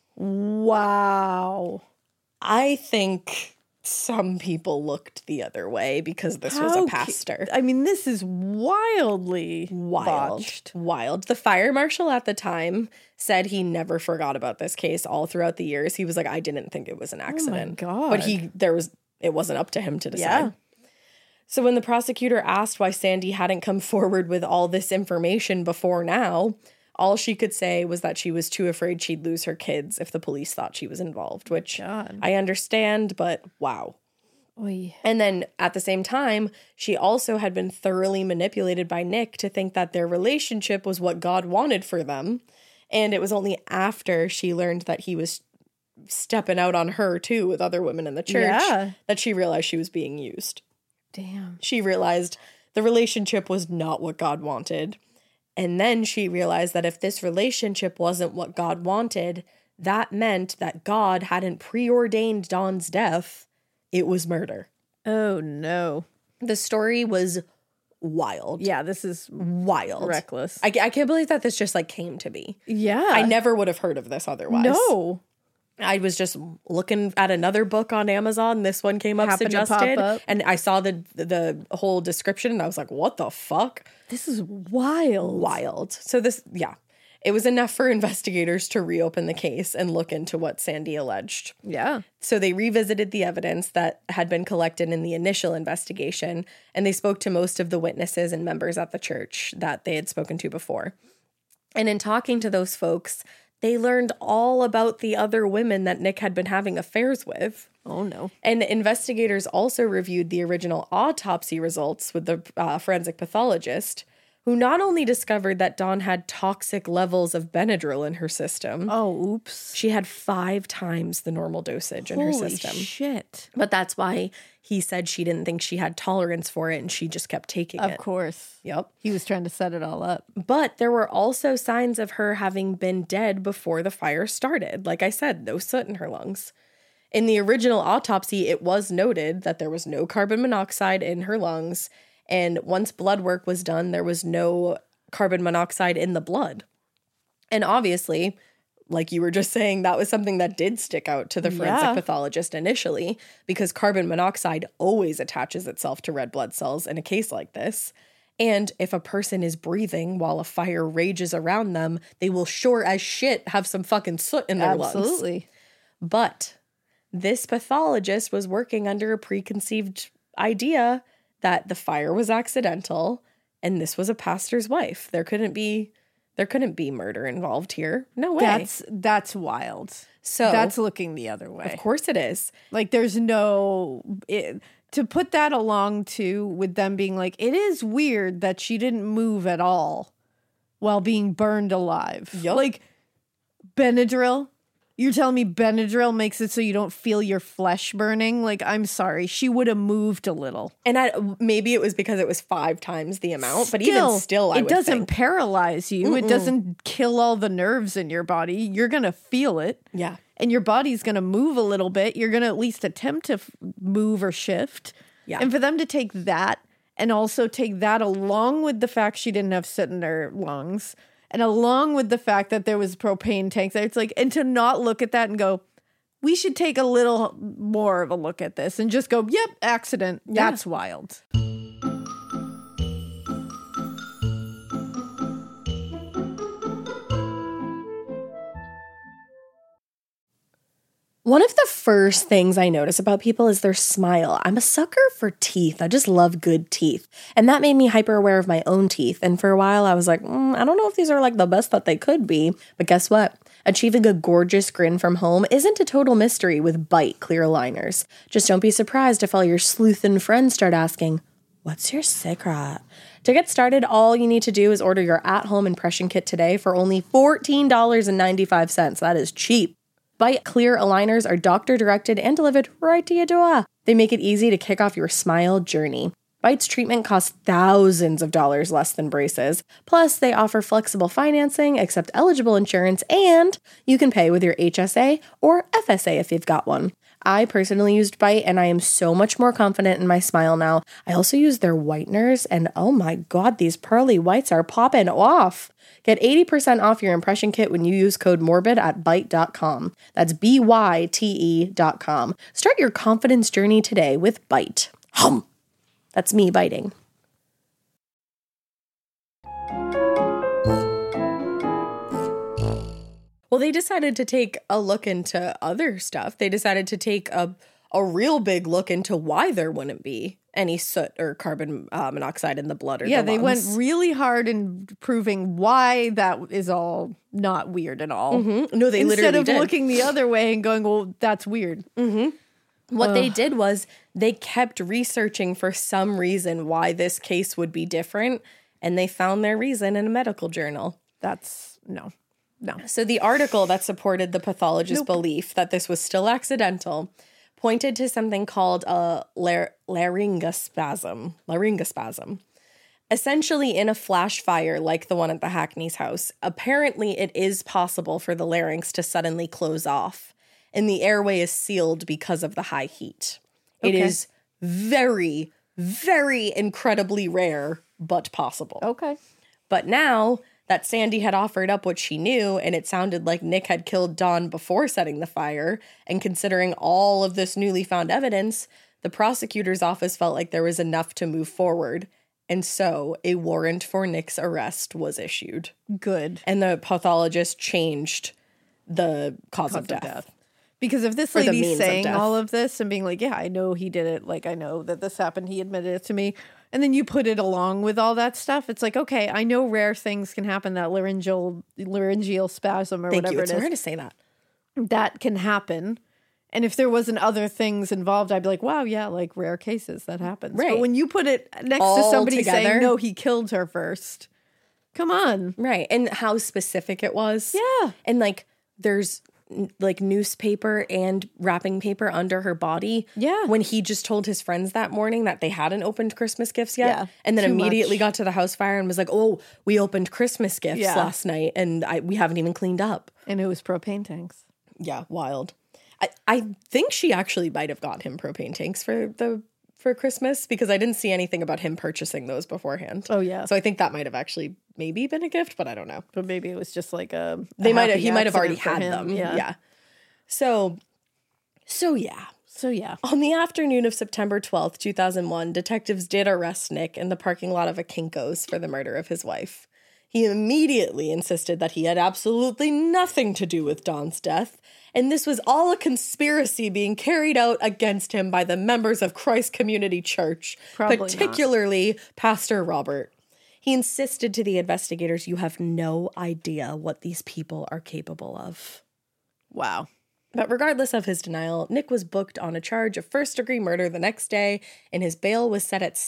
Wow. I think some people looked the other way because this was a pastor. I mean, this is wildly botched. Wild. The fire marshal at the time said he never forgot about this case all throughout the years. He was like, I didn't think it was an accident. Oh my God. But it wasn't up to him to decide. Yeah. So when the prosecutor asked why Sandy hadn't come forward with all this information before now, all she could say was that she was too afraid she'd lose her kids if the police thought she was involved, which God. I understand, but wow. Oy. And then at the same time, she also had been thoroughly manipulated by Nick to think that their relationship was what God wanted for them. And it was only after she learned that he was stepping out on her too with other women in the church that she realized she was being used. Damn. She realized the relationship was not what God wanted. And then she realized that if this relationship wasn't what God wanted, that meant that God hadn't preordained Dawn's death. It was murder. Oh, no. The story was wild. Yeah, this is wild. Reckless. I can't believe that this just like came to me. Yeah. I never would have heard of this otherwise. No. I was just looking at another book on Amazon. This one came up suggested. And I saw the whole description and I was like, what the fuck? This is wild. Wild. So it was enough for investigators to reopen the case and look into what Sandy alleged. Yeah. So they revisited the evidence that had been collected in the initial investigation, and they spoke to most of the witnesses and members at the church that they had spoken to before. And in talking to those folks, they learned all about the other women that Nick had been having affairs with. Oh, no. And investigators also reviewed the original autopsy results with the forensic pathologist, who not only discovered that Dawn had toxic levels of Benadryl in her system. Oh, oops. She had 5 times the normal dosage in her system. Holy shit. But that's why he said she didn't think she had tolerance for it and she just kept taking it. Of course. Yep. He was trying to set it all up. But there were also signs of her having been dead before the fire started. Like I said, no soot in her lungs. In the original autopsy, it was noted that there was no carbon monoxide in her lungs. And once blood work was done, there was no carbon monoxide in the blood. And obviously, like you were just saying, that was something that did stick out to the forensic pathologist initially, because carbon monoxide always attaches itself to red blood cells in a case like this. And if a person is breathing while a fire rages around them, they will sure as shit have some fucking soot in their lungs. Absolutely. But this pathologist was working under a preconceived idea that the fire was accidental and this was a pastor's wife. There couldn't be murder involved here. No way. That's wild. So that's looking the other way. Of course it is. Like there's to put that along too with them being like, it is weird that she didn't move at all while being burned alive. Yep. Like Benadryl. You're telling me Benadryl makes it so you don't feel your flesh burning? Like, I'm sorry. She would have moved a little. And maybe it was because it was 5 times the amount, but even still, it doesn't paralyze you. It doesn't kill all the nerves in your body. You're going to feel it. Yeah. And your body's going to move a little bit. You're going to at least attempt to move or shift. Yeah. And for them to take that and also take that along with the fact she didn't have soot in her lungs, and along with the fact that there was propane tanks there, it's like, and to not look at that and go, we should take a little more of a look at this and just go, yep, accident. Yeah. That's wild. One of the first things I notice about people is their smile. I'm a sucker for teeth. I just love good teeth. And that made me hyper aware of my own teeth. And for a while I was like, I don't know if these are like the best that they could be. But guess what? Achieving a gorgeous grin from home isn't a total mystery with Bite clear aligners. Just don't be surprised if all your sleuthin' friends start asking, what's your secret? To get started, all you need to do is order your at-home impression kit today for only $14.95. That is cheap. Bite clear aligners are doctor-directed and delivered right to your door. They make it easy to kick off your smile journey. Byte's treatment costs thousands of dollars less than braces. Plus, they offer flexible financing, accept eligible insurance, and you can pay with your HSA or FSA if you've got one. I personally used Byte, and I am so much more confident in my smile now. I also use their whiteners, and oh my god, these pearly whites are popping off. Get 80% off your impression kit when you use code MORBID at Byte.com. That's BYTE.com. Start your confidence journey today with Byte. Hum! That's me biting. Well, they decided to take a look into other stuff. They decided to take a real big look into why there wouldn't be any soot or carbon monoxide in the blood or the they lungs. went really hard in proving why that is all not weird at all. Mm-hmm. No, they Instead literally of did. looking the other way and going, well, that's weird. What they did was they kept researching for some reason why this case would be different, and they found their reason in a medical journal. That's no. So the article that supported the pathologist's belief that this was still accidental pointed to something called a laryngospasm. Essentially, in a flash fire like the one at the Hackney's house, apparently it is possible for the larynx to suddenly close off, and the airway is sealed because of the high heat. It is very, very incredibly rare, but possible. Okay. But now that Sandy had offered up what she knew, and it sounded like Nick had killed Dawn before setting the fire, and considering all of this newly found evidence, the prosecutor's office felt like there was enough to move forward. And so a warrant for Nick's arrest was issued. Good. And the pathologist changed the cause of death. Because if this Or the lady's means of saying death. all of this and being like, yeah, I know he did it. Like, I know that this happened. He admitted it to me. And then you put it along with all that stuff. It's like, okay, I know rare things can happen. That laryngeal spasm or Thank whatever you. It's it is. hard to say that. That can happen. And if there wasn't other things involved, I'd be like, wow, yeah, like rare cases that happens. Right. But when you put it next All to somebody together. saying, no, he killed her first. Come on. Right. And how specific it was. Yeah. And like there's like newspaper and wrapping paper under her body. Yeah. When he just told his friends that morning that they hadn't opened Christmas gifts yet. Yeah, And then too immediately much. got to the house fire and was like, oh, we opened Christmas gifts Yeah. last night and we haven't even cleaned up. And it was propane tanks. Yeah, wild. I think she actually might have got him propane tanks for Christmas because I didn't see anything about him purchasing those beforehand. Oh, yeah. So I think that might have actually maybe been a gift, but I don't know. But maybe it was just like a He might happy have already accident had for him. them. Yeah. So yeah. So yeah. On the afternoon of September 12th, 2001, detectives did arrest Nick in the parking lot of a Kinko's for the murder of his wife. He immediately insisted that he had absolutely nothing to do with Dawn's death, and this was all a conspiracy being carried out against him by the members of Christ Community Church, Probably not. particularly Pastor Robert. He insisted to the investigators, you have no idea what these people are capable of. Wow. But regardless of his denial, Nick was booked on a charge of first-degree murder the next day, and his bail was set at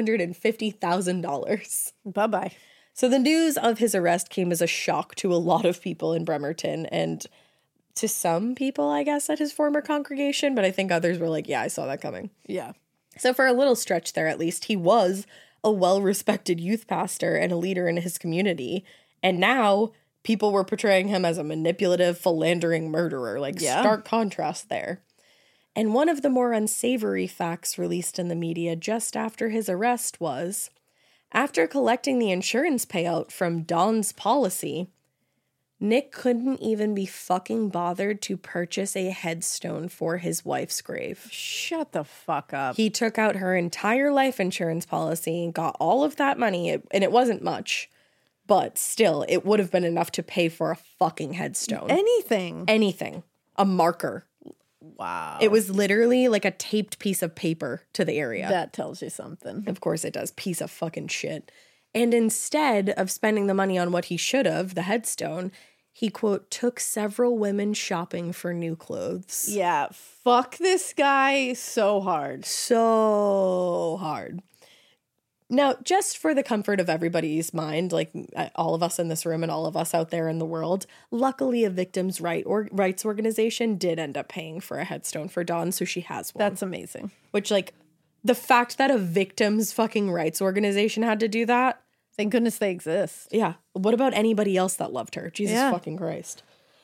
$750,000. Bye-bye. So the news of his arrest came as a shock to a lot of people in Bremerton, and to some people, I guess, at his former congregation, but I think others were like, yeah, I saw that coming. Yeah. So for a little stretch there, at least, he was a well-respected youth pastor and a leader in his community, and now people were portraying him as a manipulative, philandering murderer. Like, stark contrast there. And one of the more unsavory facts released in the media just after his arrest was, after collecting the insurance payout from Dawn's policy, Nick couldn't even be fucking bothered to purchase a headstone for his wife's grave. Shut the fuck up. He took out her entire life insurance policy and got all of that money, and it wasn't much. But still, it would have been enough to pay for a fucking headstone. Anything. Anything. A marker. Wow. It was literally like a taped piece of paper to the area. That tells you something. Of course it does. Piece of fucking shit. And instead of spending the money on what he should have, the headstone, he, quote, took several women shopping for new clothes. Yeah. Fuck this guy so hard. So hard. Now, just for the comfort of everybody's mind, like all of us in this room and all of us out there in the world, luckily a victims' rights organization did end up paying for a headstone for Dawn, so she has one. That's amazing. Which, like, The fact that a victims fucking rights organization had to do that. Thank goodness they exist. Yeah. What about anybody else that loved her? Jesus fucking Christ.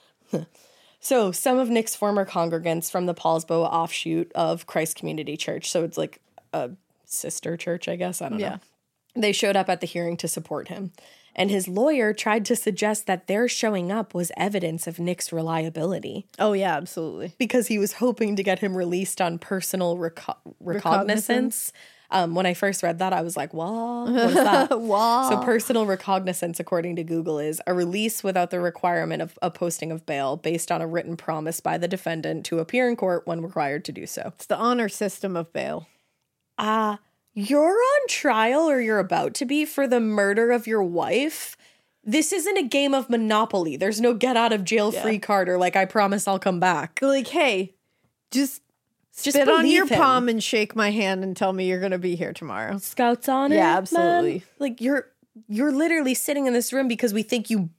So some of Nick's former congregants from the Paulsbo offshoot of Christ Community Church, so it's like a sister church, I guess. I don't know. They showed up at the hearing to support him. And his lawyer tried to suggest that their showing up was evidence of Nick's reliability. Oh, yeah, absolutely. Because he was hoping to get him released on personal recognizance. When I first read that, I was like, what is that? Wow. So personal recognizance, according to Google, is a release without the requirement of a posting of bail based on a written promise by the defendant to appear in court when required to do so. It's the honor system of bail. You're on trial, or you're about to be, for the murder of your wife. This isn't a game of Monopoly. There's no get out of jail free card or like, I promise I'll come back. Like, hey, just spit on your palm and shake my hand and tell me you're going to be here tomorrow. Scouts on it. Yeah, absolutely. Man. Like you're literally sitting in this room because we think you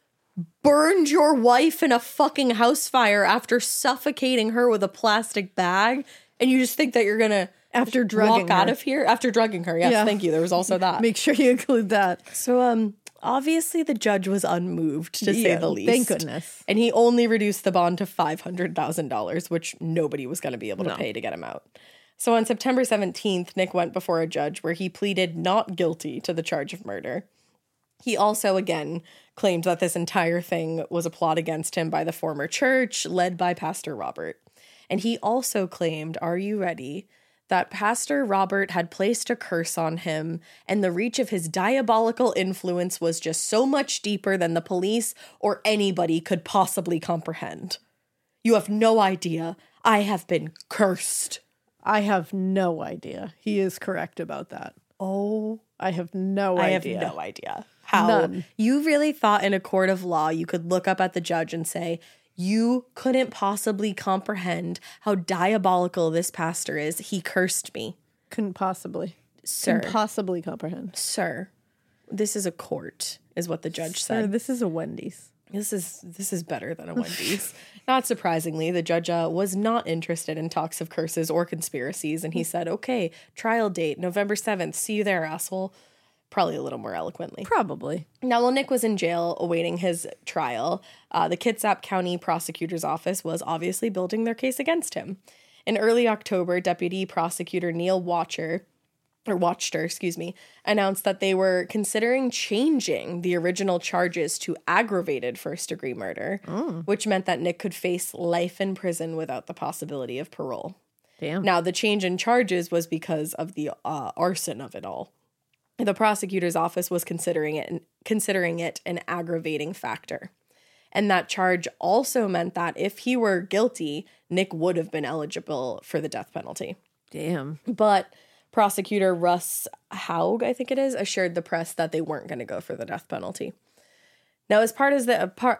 burned your wife in a fucking house fire after suffocating her with a plastic bag, and you just think that you're going to after drugging walk out of here after drugging her. Yes, thank you. There was also that. Make sure you include that. So obviously the judge was unmoved, to say the least. Thank goodness. And he only reduced the bond to $500,000, which nobody was going to be able to pay to get him out. So on September 17th, Nick went before a judge where he pleaded not guilty to the charge of murder. He also, again, claimed that this entire thing was a plot against him by the former church led by Pastor Robert. And he also claimed, are you ready, that Pastor Robert had placed a curse on him, and the reach of his diabolical influence was just so much deeper than the police or anybody could possibly comprehend. You have no idea. I have been cursed. I have no idea. He is correct about that. Oh, I have no idea. I have no idea. How? None. You really thought in a court of law you could look up at the judge and say, you couldn't possibly comprehend how diabolical this pastor is. He cursed me. Couldn't possibly. Sir. Couldn't possibly comprehend. Sir, this is a court, is what the judge said. This is a Wendy's. This is better than a Wendy's. Not surprisingly, the judge was not interested in talks of curses or conspiracies, and he said, okay, trial date, November 7th. See you there, asshole. Probably a little more eloquently. Probably. Now, while Nick was in jail awaiting his trial, the Kitsap County Prosecutor's Office was obviously building their case against him. In early October, Deputy Prosecutor Neil Wachter, announced that they were considering changing the original charges to aggravated first-degree murder, which meant that Nick could face life in prison without the possibility of parole. Damn. Now, the change in charges was because of the arson of it all. The prosecutor's office was considering it an aggravating factor. And that charge also meant that if he were guilty, Nick would have been eligible for the death penalty. Damn. But prosecutor Russ Haug, I think it is, assured the press that they weren't going to go for the death penalty. Now, as part of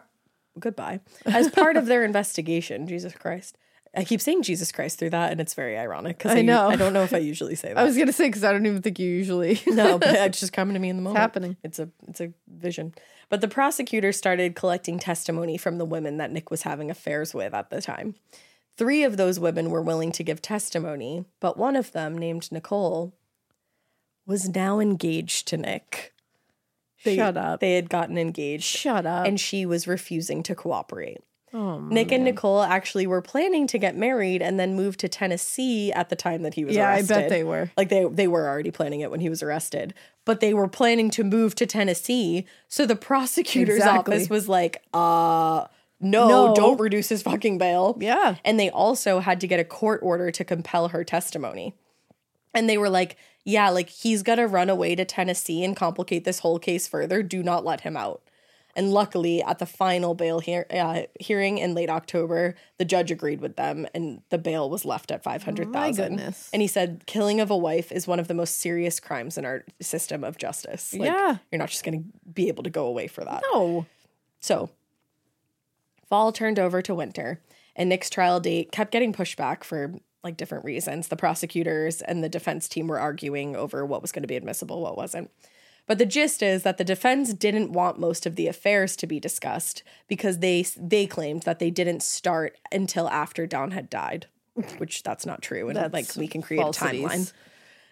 their investigation, Jesus Christ. I keep saying Jesus Christ through that, and it's very ironic because I know. I don't know if I usually say that. I was going to say, because I don't even think you usually. No, but it's just coming to me in the moment. It's happening. It's a vision. But the prosecutor started collecting testimony from the women that Nick was having affairs with at the time. 3 of those women were willing to give testimony, but one of them, named Nicole, was now engaged to Nick. Shut up. They had gotten engaged. Shut up. And she was refusing to cooperate. Oh, Nick and Nicole actually were planning to get married and then move to Tennessee at the time that he was arrested. Yeah, I bet they were. Like they were already planning it when he was arrested. But they were planning to move to Tennessee. So the prosecutor's office was like, no, don't reduce his fucking bail. Yeah. And they also had to get a court order to compel her testimony. And they were like, yeah, like he's going to run away to Tennessee and complicate this whole case further. Do not let him out. And luckily, at the final bail hearing in late October, the judge agreed with them, and the bail was left at $500,000. My goodness! And he said, "Killing of a wife is one of the most serious crimes in our system of justice. Like, you're not just going to be able to go away for that." No. So, fall turned over to winter, and Nick's trial date kept getting pushed back for like different reasons. The prosecutors and the defense team were arguing over what was going to be admissible, what wasn't. But the gist is that the defense didn't want most of the affairs to be discussed because they claimed that they didn't start until after Don had died, which that's not true. And That's like we can create falsities. a timeline.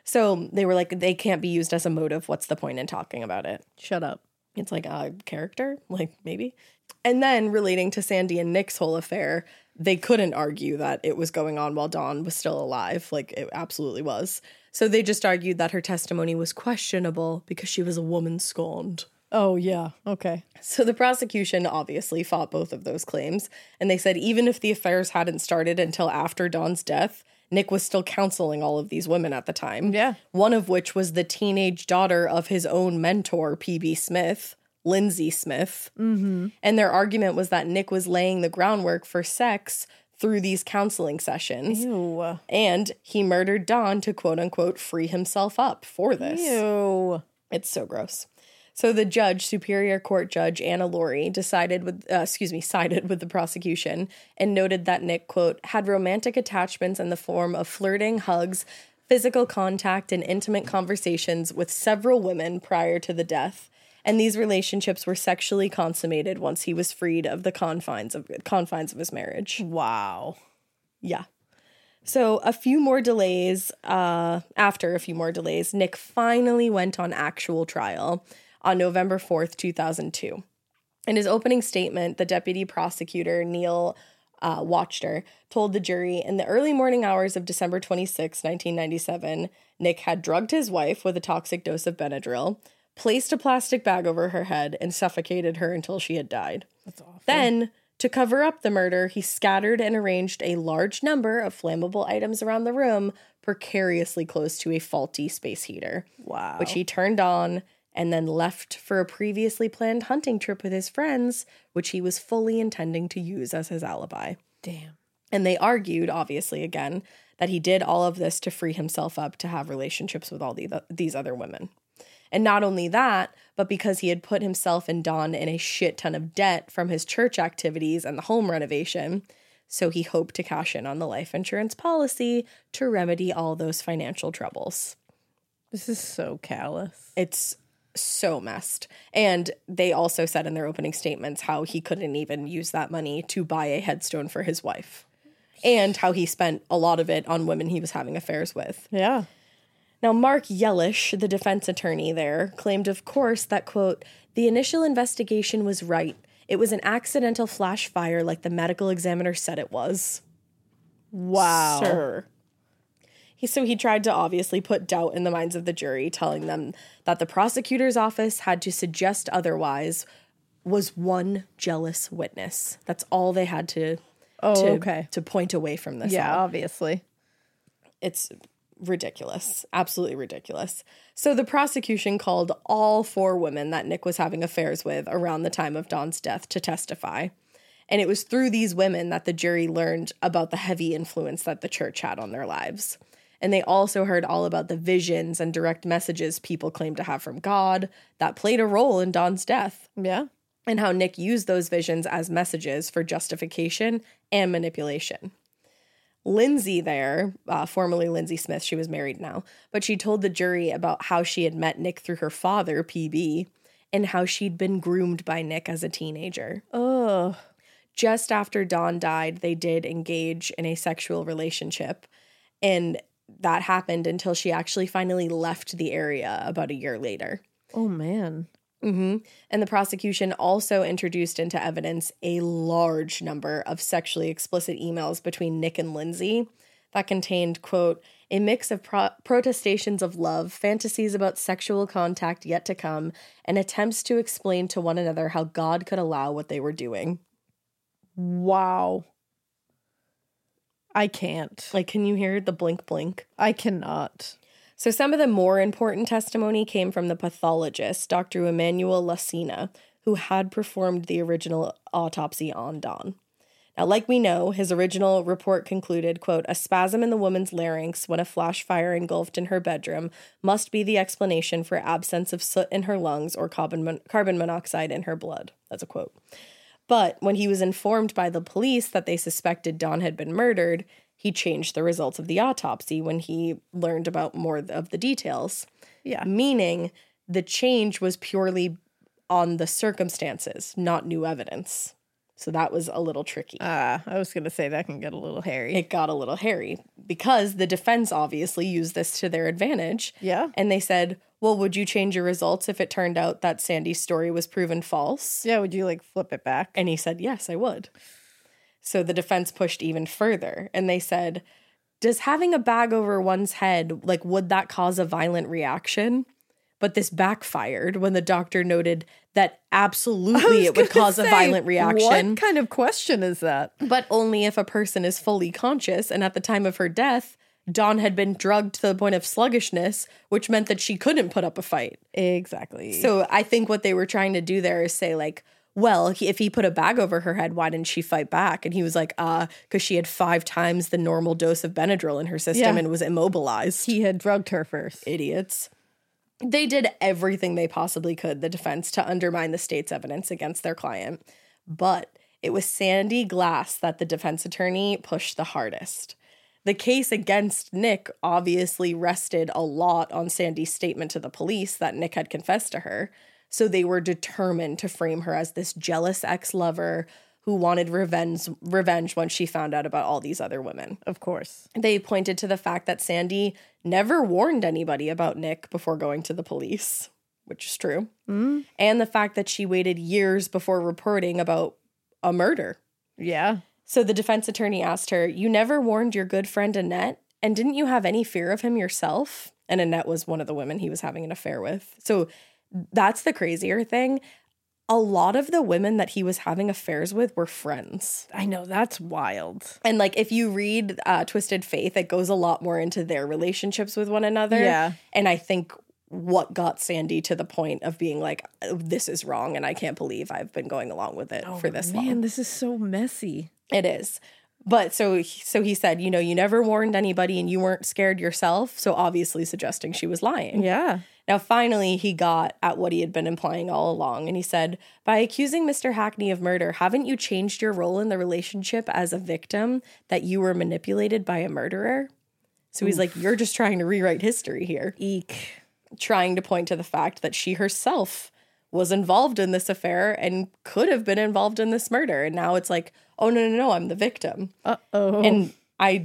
So they were like, they can't be used as a motive. What's the point in talking about it? Shut up. It's like a character, like maybe. And then relating to Sandy and Nick's whole affair, they couldn't argue that it was going on while Dawn was still alive. Like it absolutely was. So they just argued that her testimony was questionable because she was a woman scorned. Oh, yeah. Okay. So the prosecution obviously fought both of those claims. And they said even if the affairs hadn't started until after Dawn's death, Nick was still counseling all of these women at the time. Yeah. One of which was the teenage daughter of his own mentor, P.B. Smith, Lindsay Smith. Mm-hmm. And their argument was that Nick was laying the groundwork for sex through these counseling sessions. Ew. And he murdered Dawn to quote unquote free himself up for this. Ew. It's so gross. So the judge, Superior Court Judge Anna Laurie, sided with the prosecution and noted that Nick, quote, had romantic attachments in the form of flirting, hugs, physical contact, and intimate conversations with several women prior to the death. And these relationships were sexually consummated once he was freed of the confines of his marriage. Wow. Yeah. So after a few more delays, Nick finally went on actual trial on November 4th, 2002. In his opening statement, the deputy prosecutor, Neil Wachter, told the jury, in the early morning hours of December 26, 1997, Nick had drugged his wife with a toxic dose of Benadryl, placed a plastic bag over her head, and suffocated her until she had died. That's awful. Then, to cover up the murder, he scattered and arranged a large number of flammable items around the room, precariously close to a faulty space heater. Wow. Which he turned on and then left for a previously planned hunting trip with his friends, which he was fully intending to use as his alibi. Damn. And they argued, obviously, again, that he did all of this to free himself up to have relationships with all these other women. And not only that, but because he had put himself and Dawn in a shit ton of debt from his church activities and the home renovation, so he hoped to cash in on the life insurance policy to remedy all those financial troubles. This is so callous. It's so messed. And they also said in their opening statements how he couldn't even use that money to buy a headstone for his wife, and how he spent a lot of it on women he was having affairs with. Yeah. Now, Mark Yellish, the defense attorney there, claimed, of course, that, quote, the initial investigation was right. It was an accidental flash fire like the medical examiner said it was. Wow. Sir. So he tried to obviously put doubt in the minds of the jury, telling them that the prosecutor's office had to suggest otherwise was one jealous witness. That's all they had to point away from this. Yeah, all. obviously. It's ridiculous. Absolutely ridiculous. So the prosecution called all 4 women that Nick was having affairs with around the time of Dawn's death to testify. And it was through these women that the jury learned about the heavy influence that the church had on their lives. And they also heard all about the visions and direct messages people claimed to have from God that played a role in Dawn's death. Yeah. And how Nick used those visions as messages for justification and manipulation. Lindsay there, formerly Lindsay Smith, she was married now, but she told the jury about how she had met Nick through her father, PB, and how she'd been groomed by Nick as a teenager. Ugh. Just after Dawn died, they did engage in a sexual relationship, and that happened until she actually finally left the area about a year later. Oh, man. Mm-hmm. And the prosecution also introduced into evidence a large number of sexually explicit emails between Nick and Lindsay that contained, quote, a mix of protestations of love, fantasies about sexual contact yet to come, and attempts to explain to one another how God could allow what they were doing. Wow. I can't. Like, can you hear the blink blink? I cannot. So some of the more important testimony came from the pathologist, Dr. Emmanuel Lassina, who had performed the original autopsy on Dawn. Now, like we know, his original report concluded, quote, a spasm in the woman's larynx when a flash fire engulfed in her bedroom must be the explanation for absence of soot in her lungs or carbon monoxide in her blood. That's a quote. But when he was informed by the police that they suspected Dawn had been murdered, he changed the results of the autopsy when he learned about more of the details. Yeah. Meaning the change was purely on the circumstances, not new evidence. So that was a little tricky. I was going to say that can get a little hairy. It got a little hairy because the defense obviously used this to their advantage. Yeah. And they said, well, would you change your results if it turned out that Sandy's story was proven false? Yeah, would you like flip it back? And he said, yes, I would. So the defense pushed even further and they said, does having a bag over one's head, like, would that cause a violent reaction? But this backfired when the doctor noted that absolutely it would cause a violent reaction. What kind of question is that? But only if a person is fully conscious. And at the time of her death, Dawn had been drugged to the point of sluggishness, which meant that she couldn't put up a fight. Exactly. So I think what they were trying to do there is say, like, well, if he put a bag over her head, why didn't she fight back? And he was like, because she had 5 times the normal dose of Benadryl in her system and was immobilized. He had drugged her first. Idiots. They did everything they possibly could, the defense, to undermine the state's evidence against their client. But it was Sandy Glass that the defense attorney pushed the hardest. The case against Nick obviously rested a lot on Sandy's statement to the police that Nick had confessed to her. So they were determined to frame her as this jealous ex-lover who wanted revenge once she found out about all these other women. Of course. They pointed to the fact that Sandy never warned anybody about Nick before going to the police, which is true. And the fact that she waited years before reporting about a murder. Yeah. So the defense attorney asked her, you never warned your good friend Annette? And didn't you have any fear of him yourself? And Annette was one of the women he was having an affair with. So that's the crazier thing. A lot of the women that he was having affairs with were friends. I know, that's wild. And like if you read Twisted Faith, it goes a lot more into their relationships with one another. Yeah. And I think what got Sandy to the point of being like, this is wrong and I can't believe I've been going along with it for this long. Man, this is so messy. It is. But so he said, you know, you never warned anybody and you weren't scared yourself. So obviously suggesting she was lying. Yeah. Now, finally, he got at what he had been implying all along. And he said, by accusing Mr. Hackney of murder, haven't you changed your role in the relationship as a victim that you were manipulated by a murderer? So he's like, you're just trying to rewrite history here. Eek. Trying to point to the fact that she herself was involved in this affair and could have been involved in this murder. And now it's like, oh, no, I'm the victim. Uh-oh. And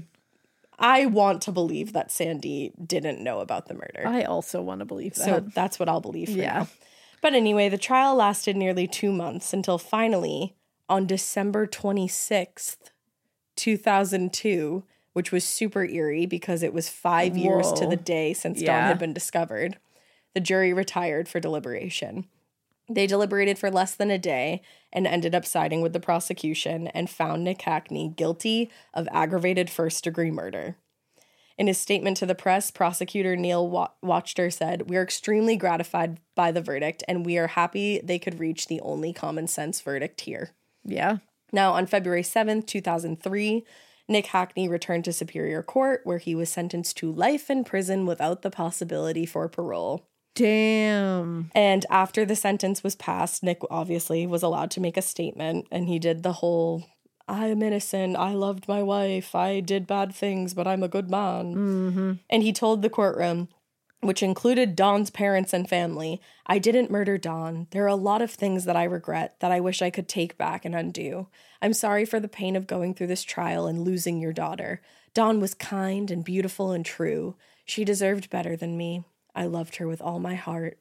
I want to believe that Sandy didn't know about the murder. I also want to believe that. So that's what I'll believe for now. But anyway, the trial lasted nearly 2 months until finally on December 26th, 2002, which was super eerie because it was 5 years to the day since Dawn had been discovered, the jury retired for deliberation. They deliberated for less than a day and ended up siding with the prosecution and found Nick Hackney guilty of aggravated first-degree murder. In his statement to the press, prosecutor Neil Wachter said, "We are extremely gratified by the verdict, and we are happy they could reach the only common-sense verdict here." Yeah. Now, on February 7th, 2003, Nick Hackney returned to Superior Court, where he was sentenced to life in prison without the possibility for parole. Damn. And after the sentence was passed, Nick obviously was allowed to make a statement, and he did the whole, I am innocent, I loved my wife, I did bad things, but I'm a good man. Mm-hmm. And he told the courtroom, which included Dawn's parents and family, I didn't murder Dawn. There are a lot of things that I regret that I wish I could take back and undo. I'm sorry for the pain of going through this trial and losing your daughter. Dawn was kind and beautiful and true. She deserved better than me. I loved her with all my heart.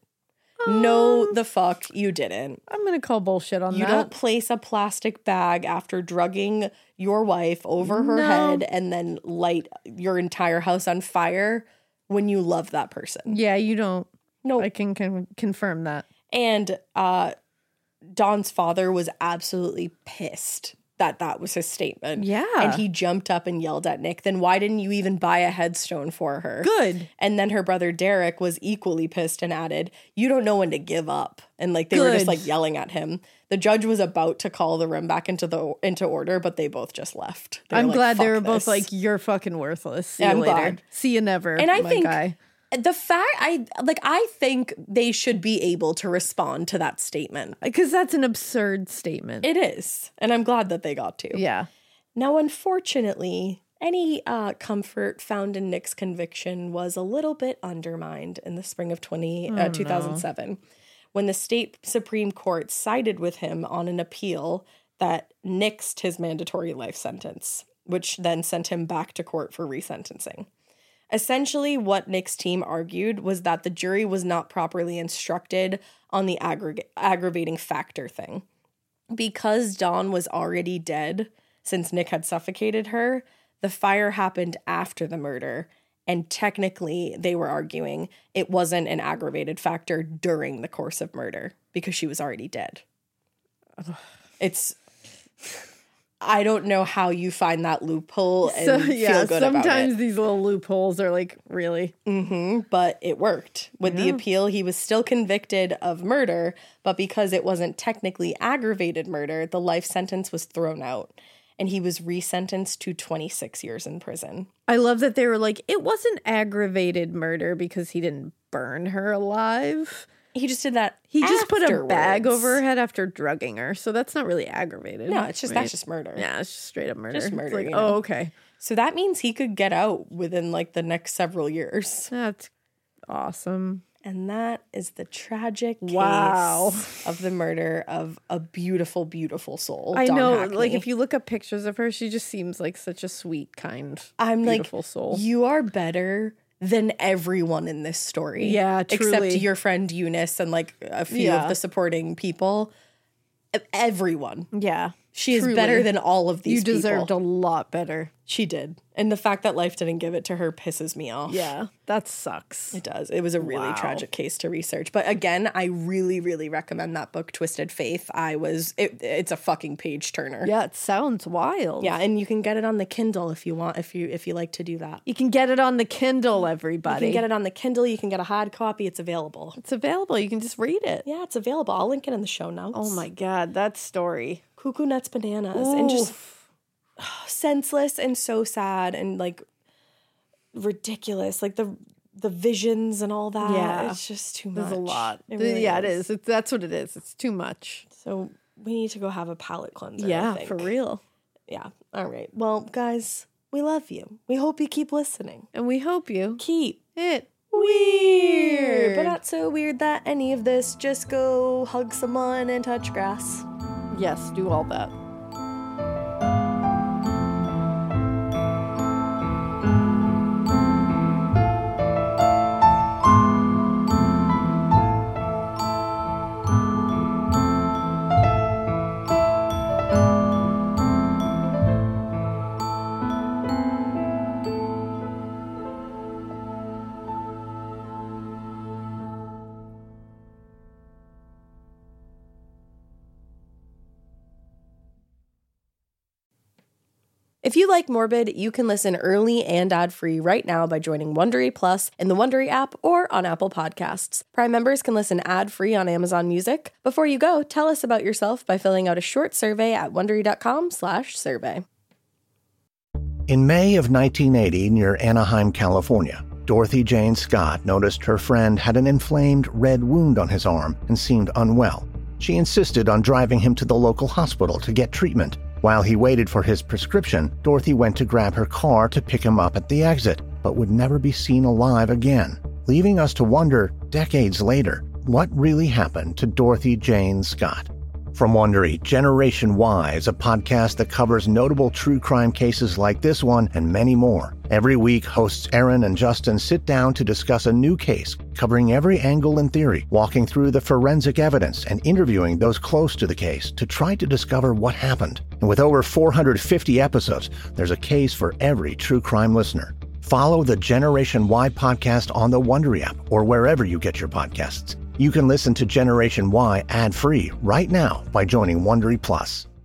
No, the fuck you didn't. I'm going to call bullshit on You that. don't place a plastic bag after drugging your wife over her head and then light your entire house on fire when you love that person. Yeah, you don't. No. I can confirm that. And Dawn's father was absolutely pissed that that was his statement. Yeah. And he jumped up and yelled at Nick, then why didn't you even buy a headstone for her? Good. And then her brother Derek was equally pissed and added, you don't know when to give up. And like they were just like yelling at him. The judge was about to call the room back into order, but they both just left. I'm glad they were "Fuck both this." like, you're fucking worthless. See Yeah, you I'm later. glad. See you never, And I my think guy. the fact I think they should be able to respond to that statement. Because that's an absurd statement. It is. And I'm glad that they got to. Yeah. Now, unfortunately, any comfort found in Nick's conviction was a little bit undermined in the spring of 2007 when the state Supreme Court sided with him on an appeal that nixed his mandatory life sentence, which then sent him back to court for resentencing. Essentially, what Nick's team argued was that the jury was not properly instructed on the aggravating factor thing. Because Dawn was already dead, since Nick had suffocated her, the fire happened after the murder, and technically, they were arguing, it wasn't an aggravated factor during the course of murder, because she was already dead. I don't know how you find that loophole and feel good about it. Sometimes these little loopholes are like, really? But it worked. With the appeal, he was still convicted of murder, but because it wasn't technically aggravated murder, the life sentence was thrown out, and he was resentenced to 26 years in prison. I love that they were like, it wasn't aggravated murder because he didn't burn her alive. He just did that. He just put a bag over her head after drugging her, so that's not really aggravated. No, it's just that's just murder. Yeah, it's just straight up murder. Just murder. It's like, oh, okay. So that means he could get out within like the next several years. That's awesome. And that is the tragic case of the murder of a beautiful, beautiful soul. I Dawn know. Hackney. Like, if you look up pictures of her, she just seems like such a sweet, kind, beautiful soul. You are better than everyone in this story. Yeah, truly. Except your friend Eunice and like a few of the supporting people. Everyone. Yeah. She is better than all of these people. You deserved a lot better. She did. And the fact that life didn't give it to her pisses me off. Yeah, that sucks. It does. It was a really tragic case to research. But again, I really, really recommend that book, Twisted Faith. It's a fucking page turner. Yeah, it sounds wild. Yeah, and you can get it on the Kindle if you want, if you like to do that. You can get it on the Kindle, everybody. You can get it on the Kindle. You can get a hard copy. It's available. It's available. You can just read it. Yeah, it's available. I'll link it in the show notes. Oh my God, that story. Cuckoo Nuts Bananas. Oof. And just senseless and so sad and like ridiculous. Like the visions and all that. Yeah. It's just too much. There's a lot. It really it is. That's what it is. It's too much. So we need to go have a palate cleanser. Yeah, I think. for real. Yeah. All right. Well, guys, we love you. We hope you keep listening. And we hope you Keep it weird. But not so weird that any of this. Just go hug someone and touch grass. Yes, do all that. If you like Morbid, you can listen early and ad-free right now by joining Wondery Plus in the Wondery app or on Apple Podcasts. Prime members can listen ad-free on Amazon Music. Before you go, tell us about yourself by filling out a short survey at Wondery.com/survey. In May of 1980, near Anaheim, California, Dorothy Jane Scott noticed her friend had an inflamed red wound on his arm and seemed unwell. She insisted on driving him to the local hospital to get treatment. While he waited for his prescription, Dorothy went to grab her car to pick him up at the exit, but would never be seen alive again, leaving us to wonder, decades later, what really happened to Dorothy Jane Scott. From Wondery, Generation Y is a podcast that covers notable true crime cases like this one and many more. Every week, hosts Aaron and Justin sit down to discuss a new case, covering every angle and theory, walking through the forensic evidence and interviewing those close to the case to try to discover what happened. And with over 450 episodes, there's a case for every true crime listener. Follow the Generation Y podcast on the Wondery app or wherever you get your podcasts. You can listen to Generation Y ad-free right now by joining Wondery Plus.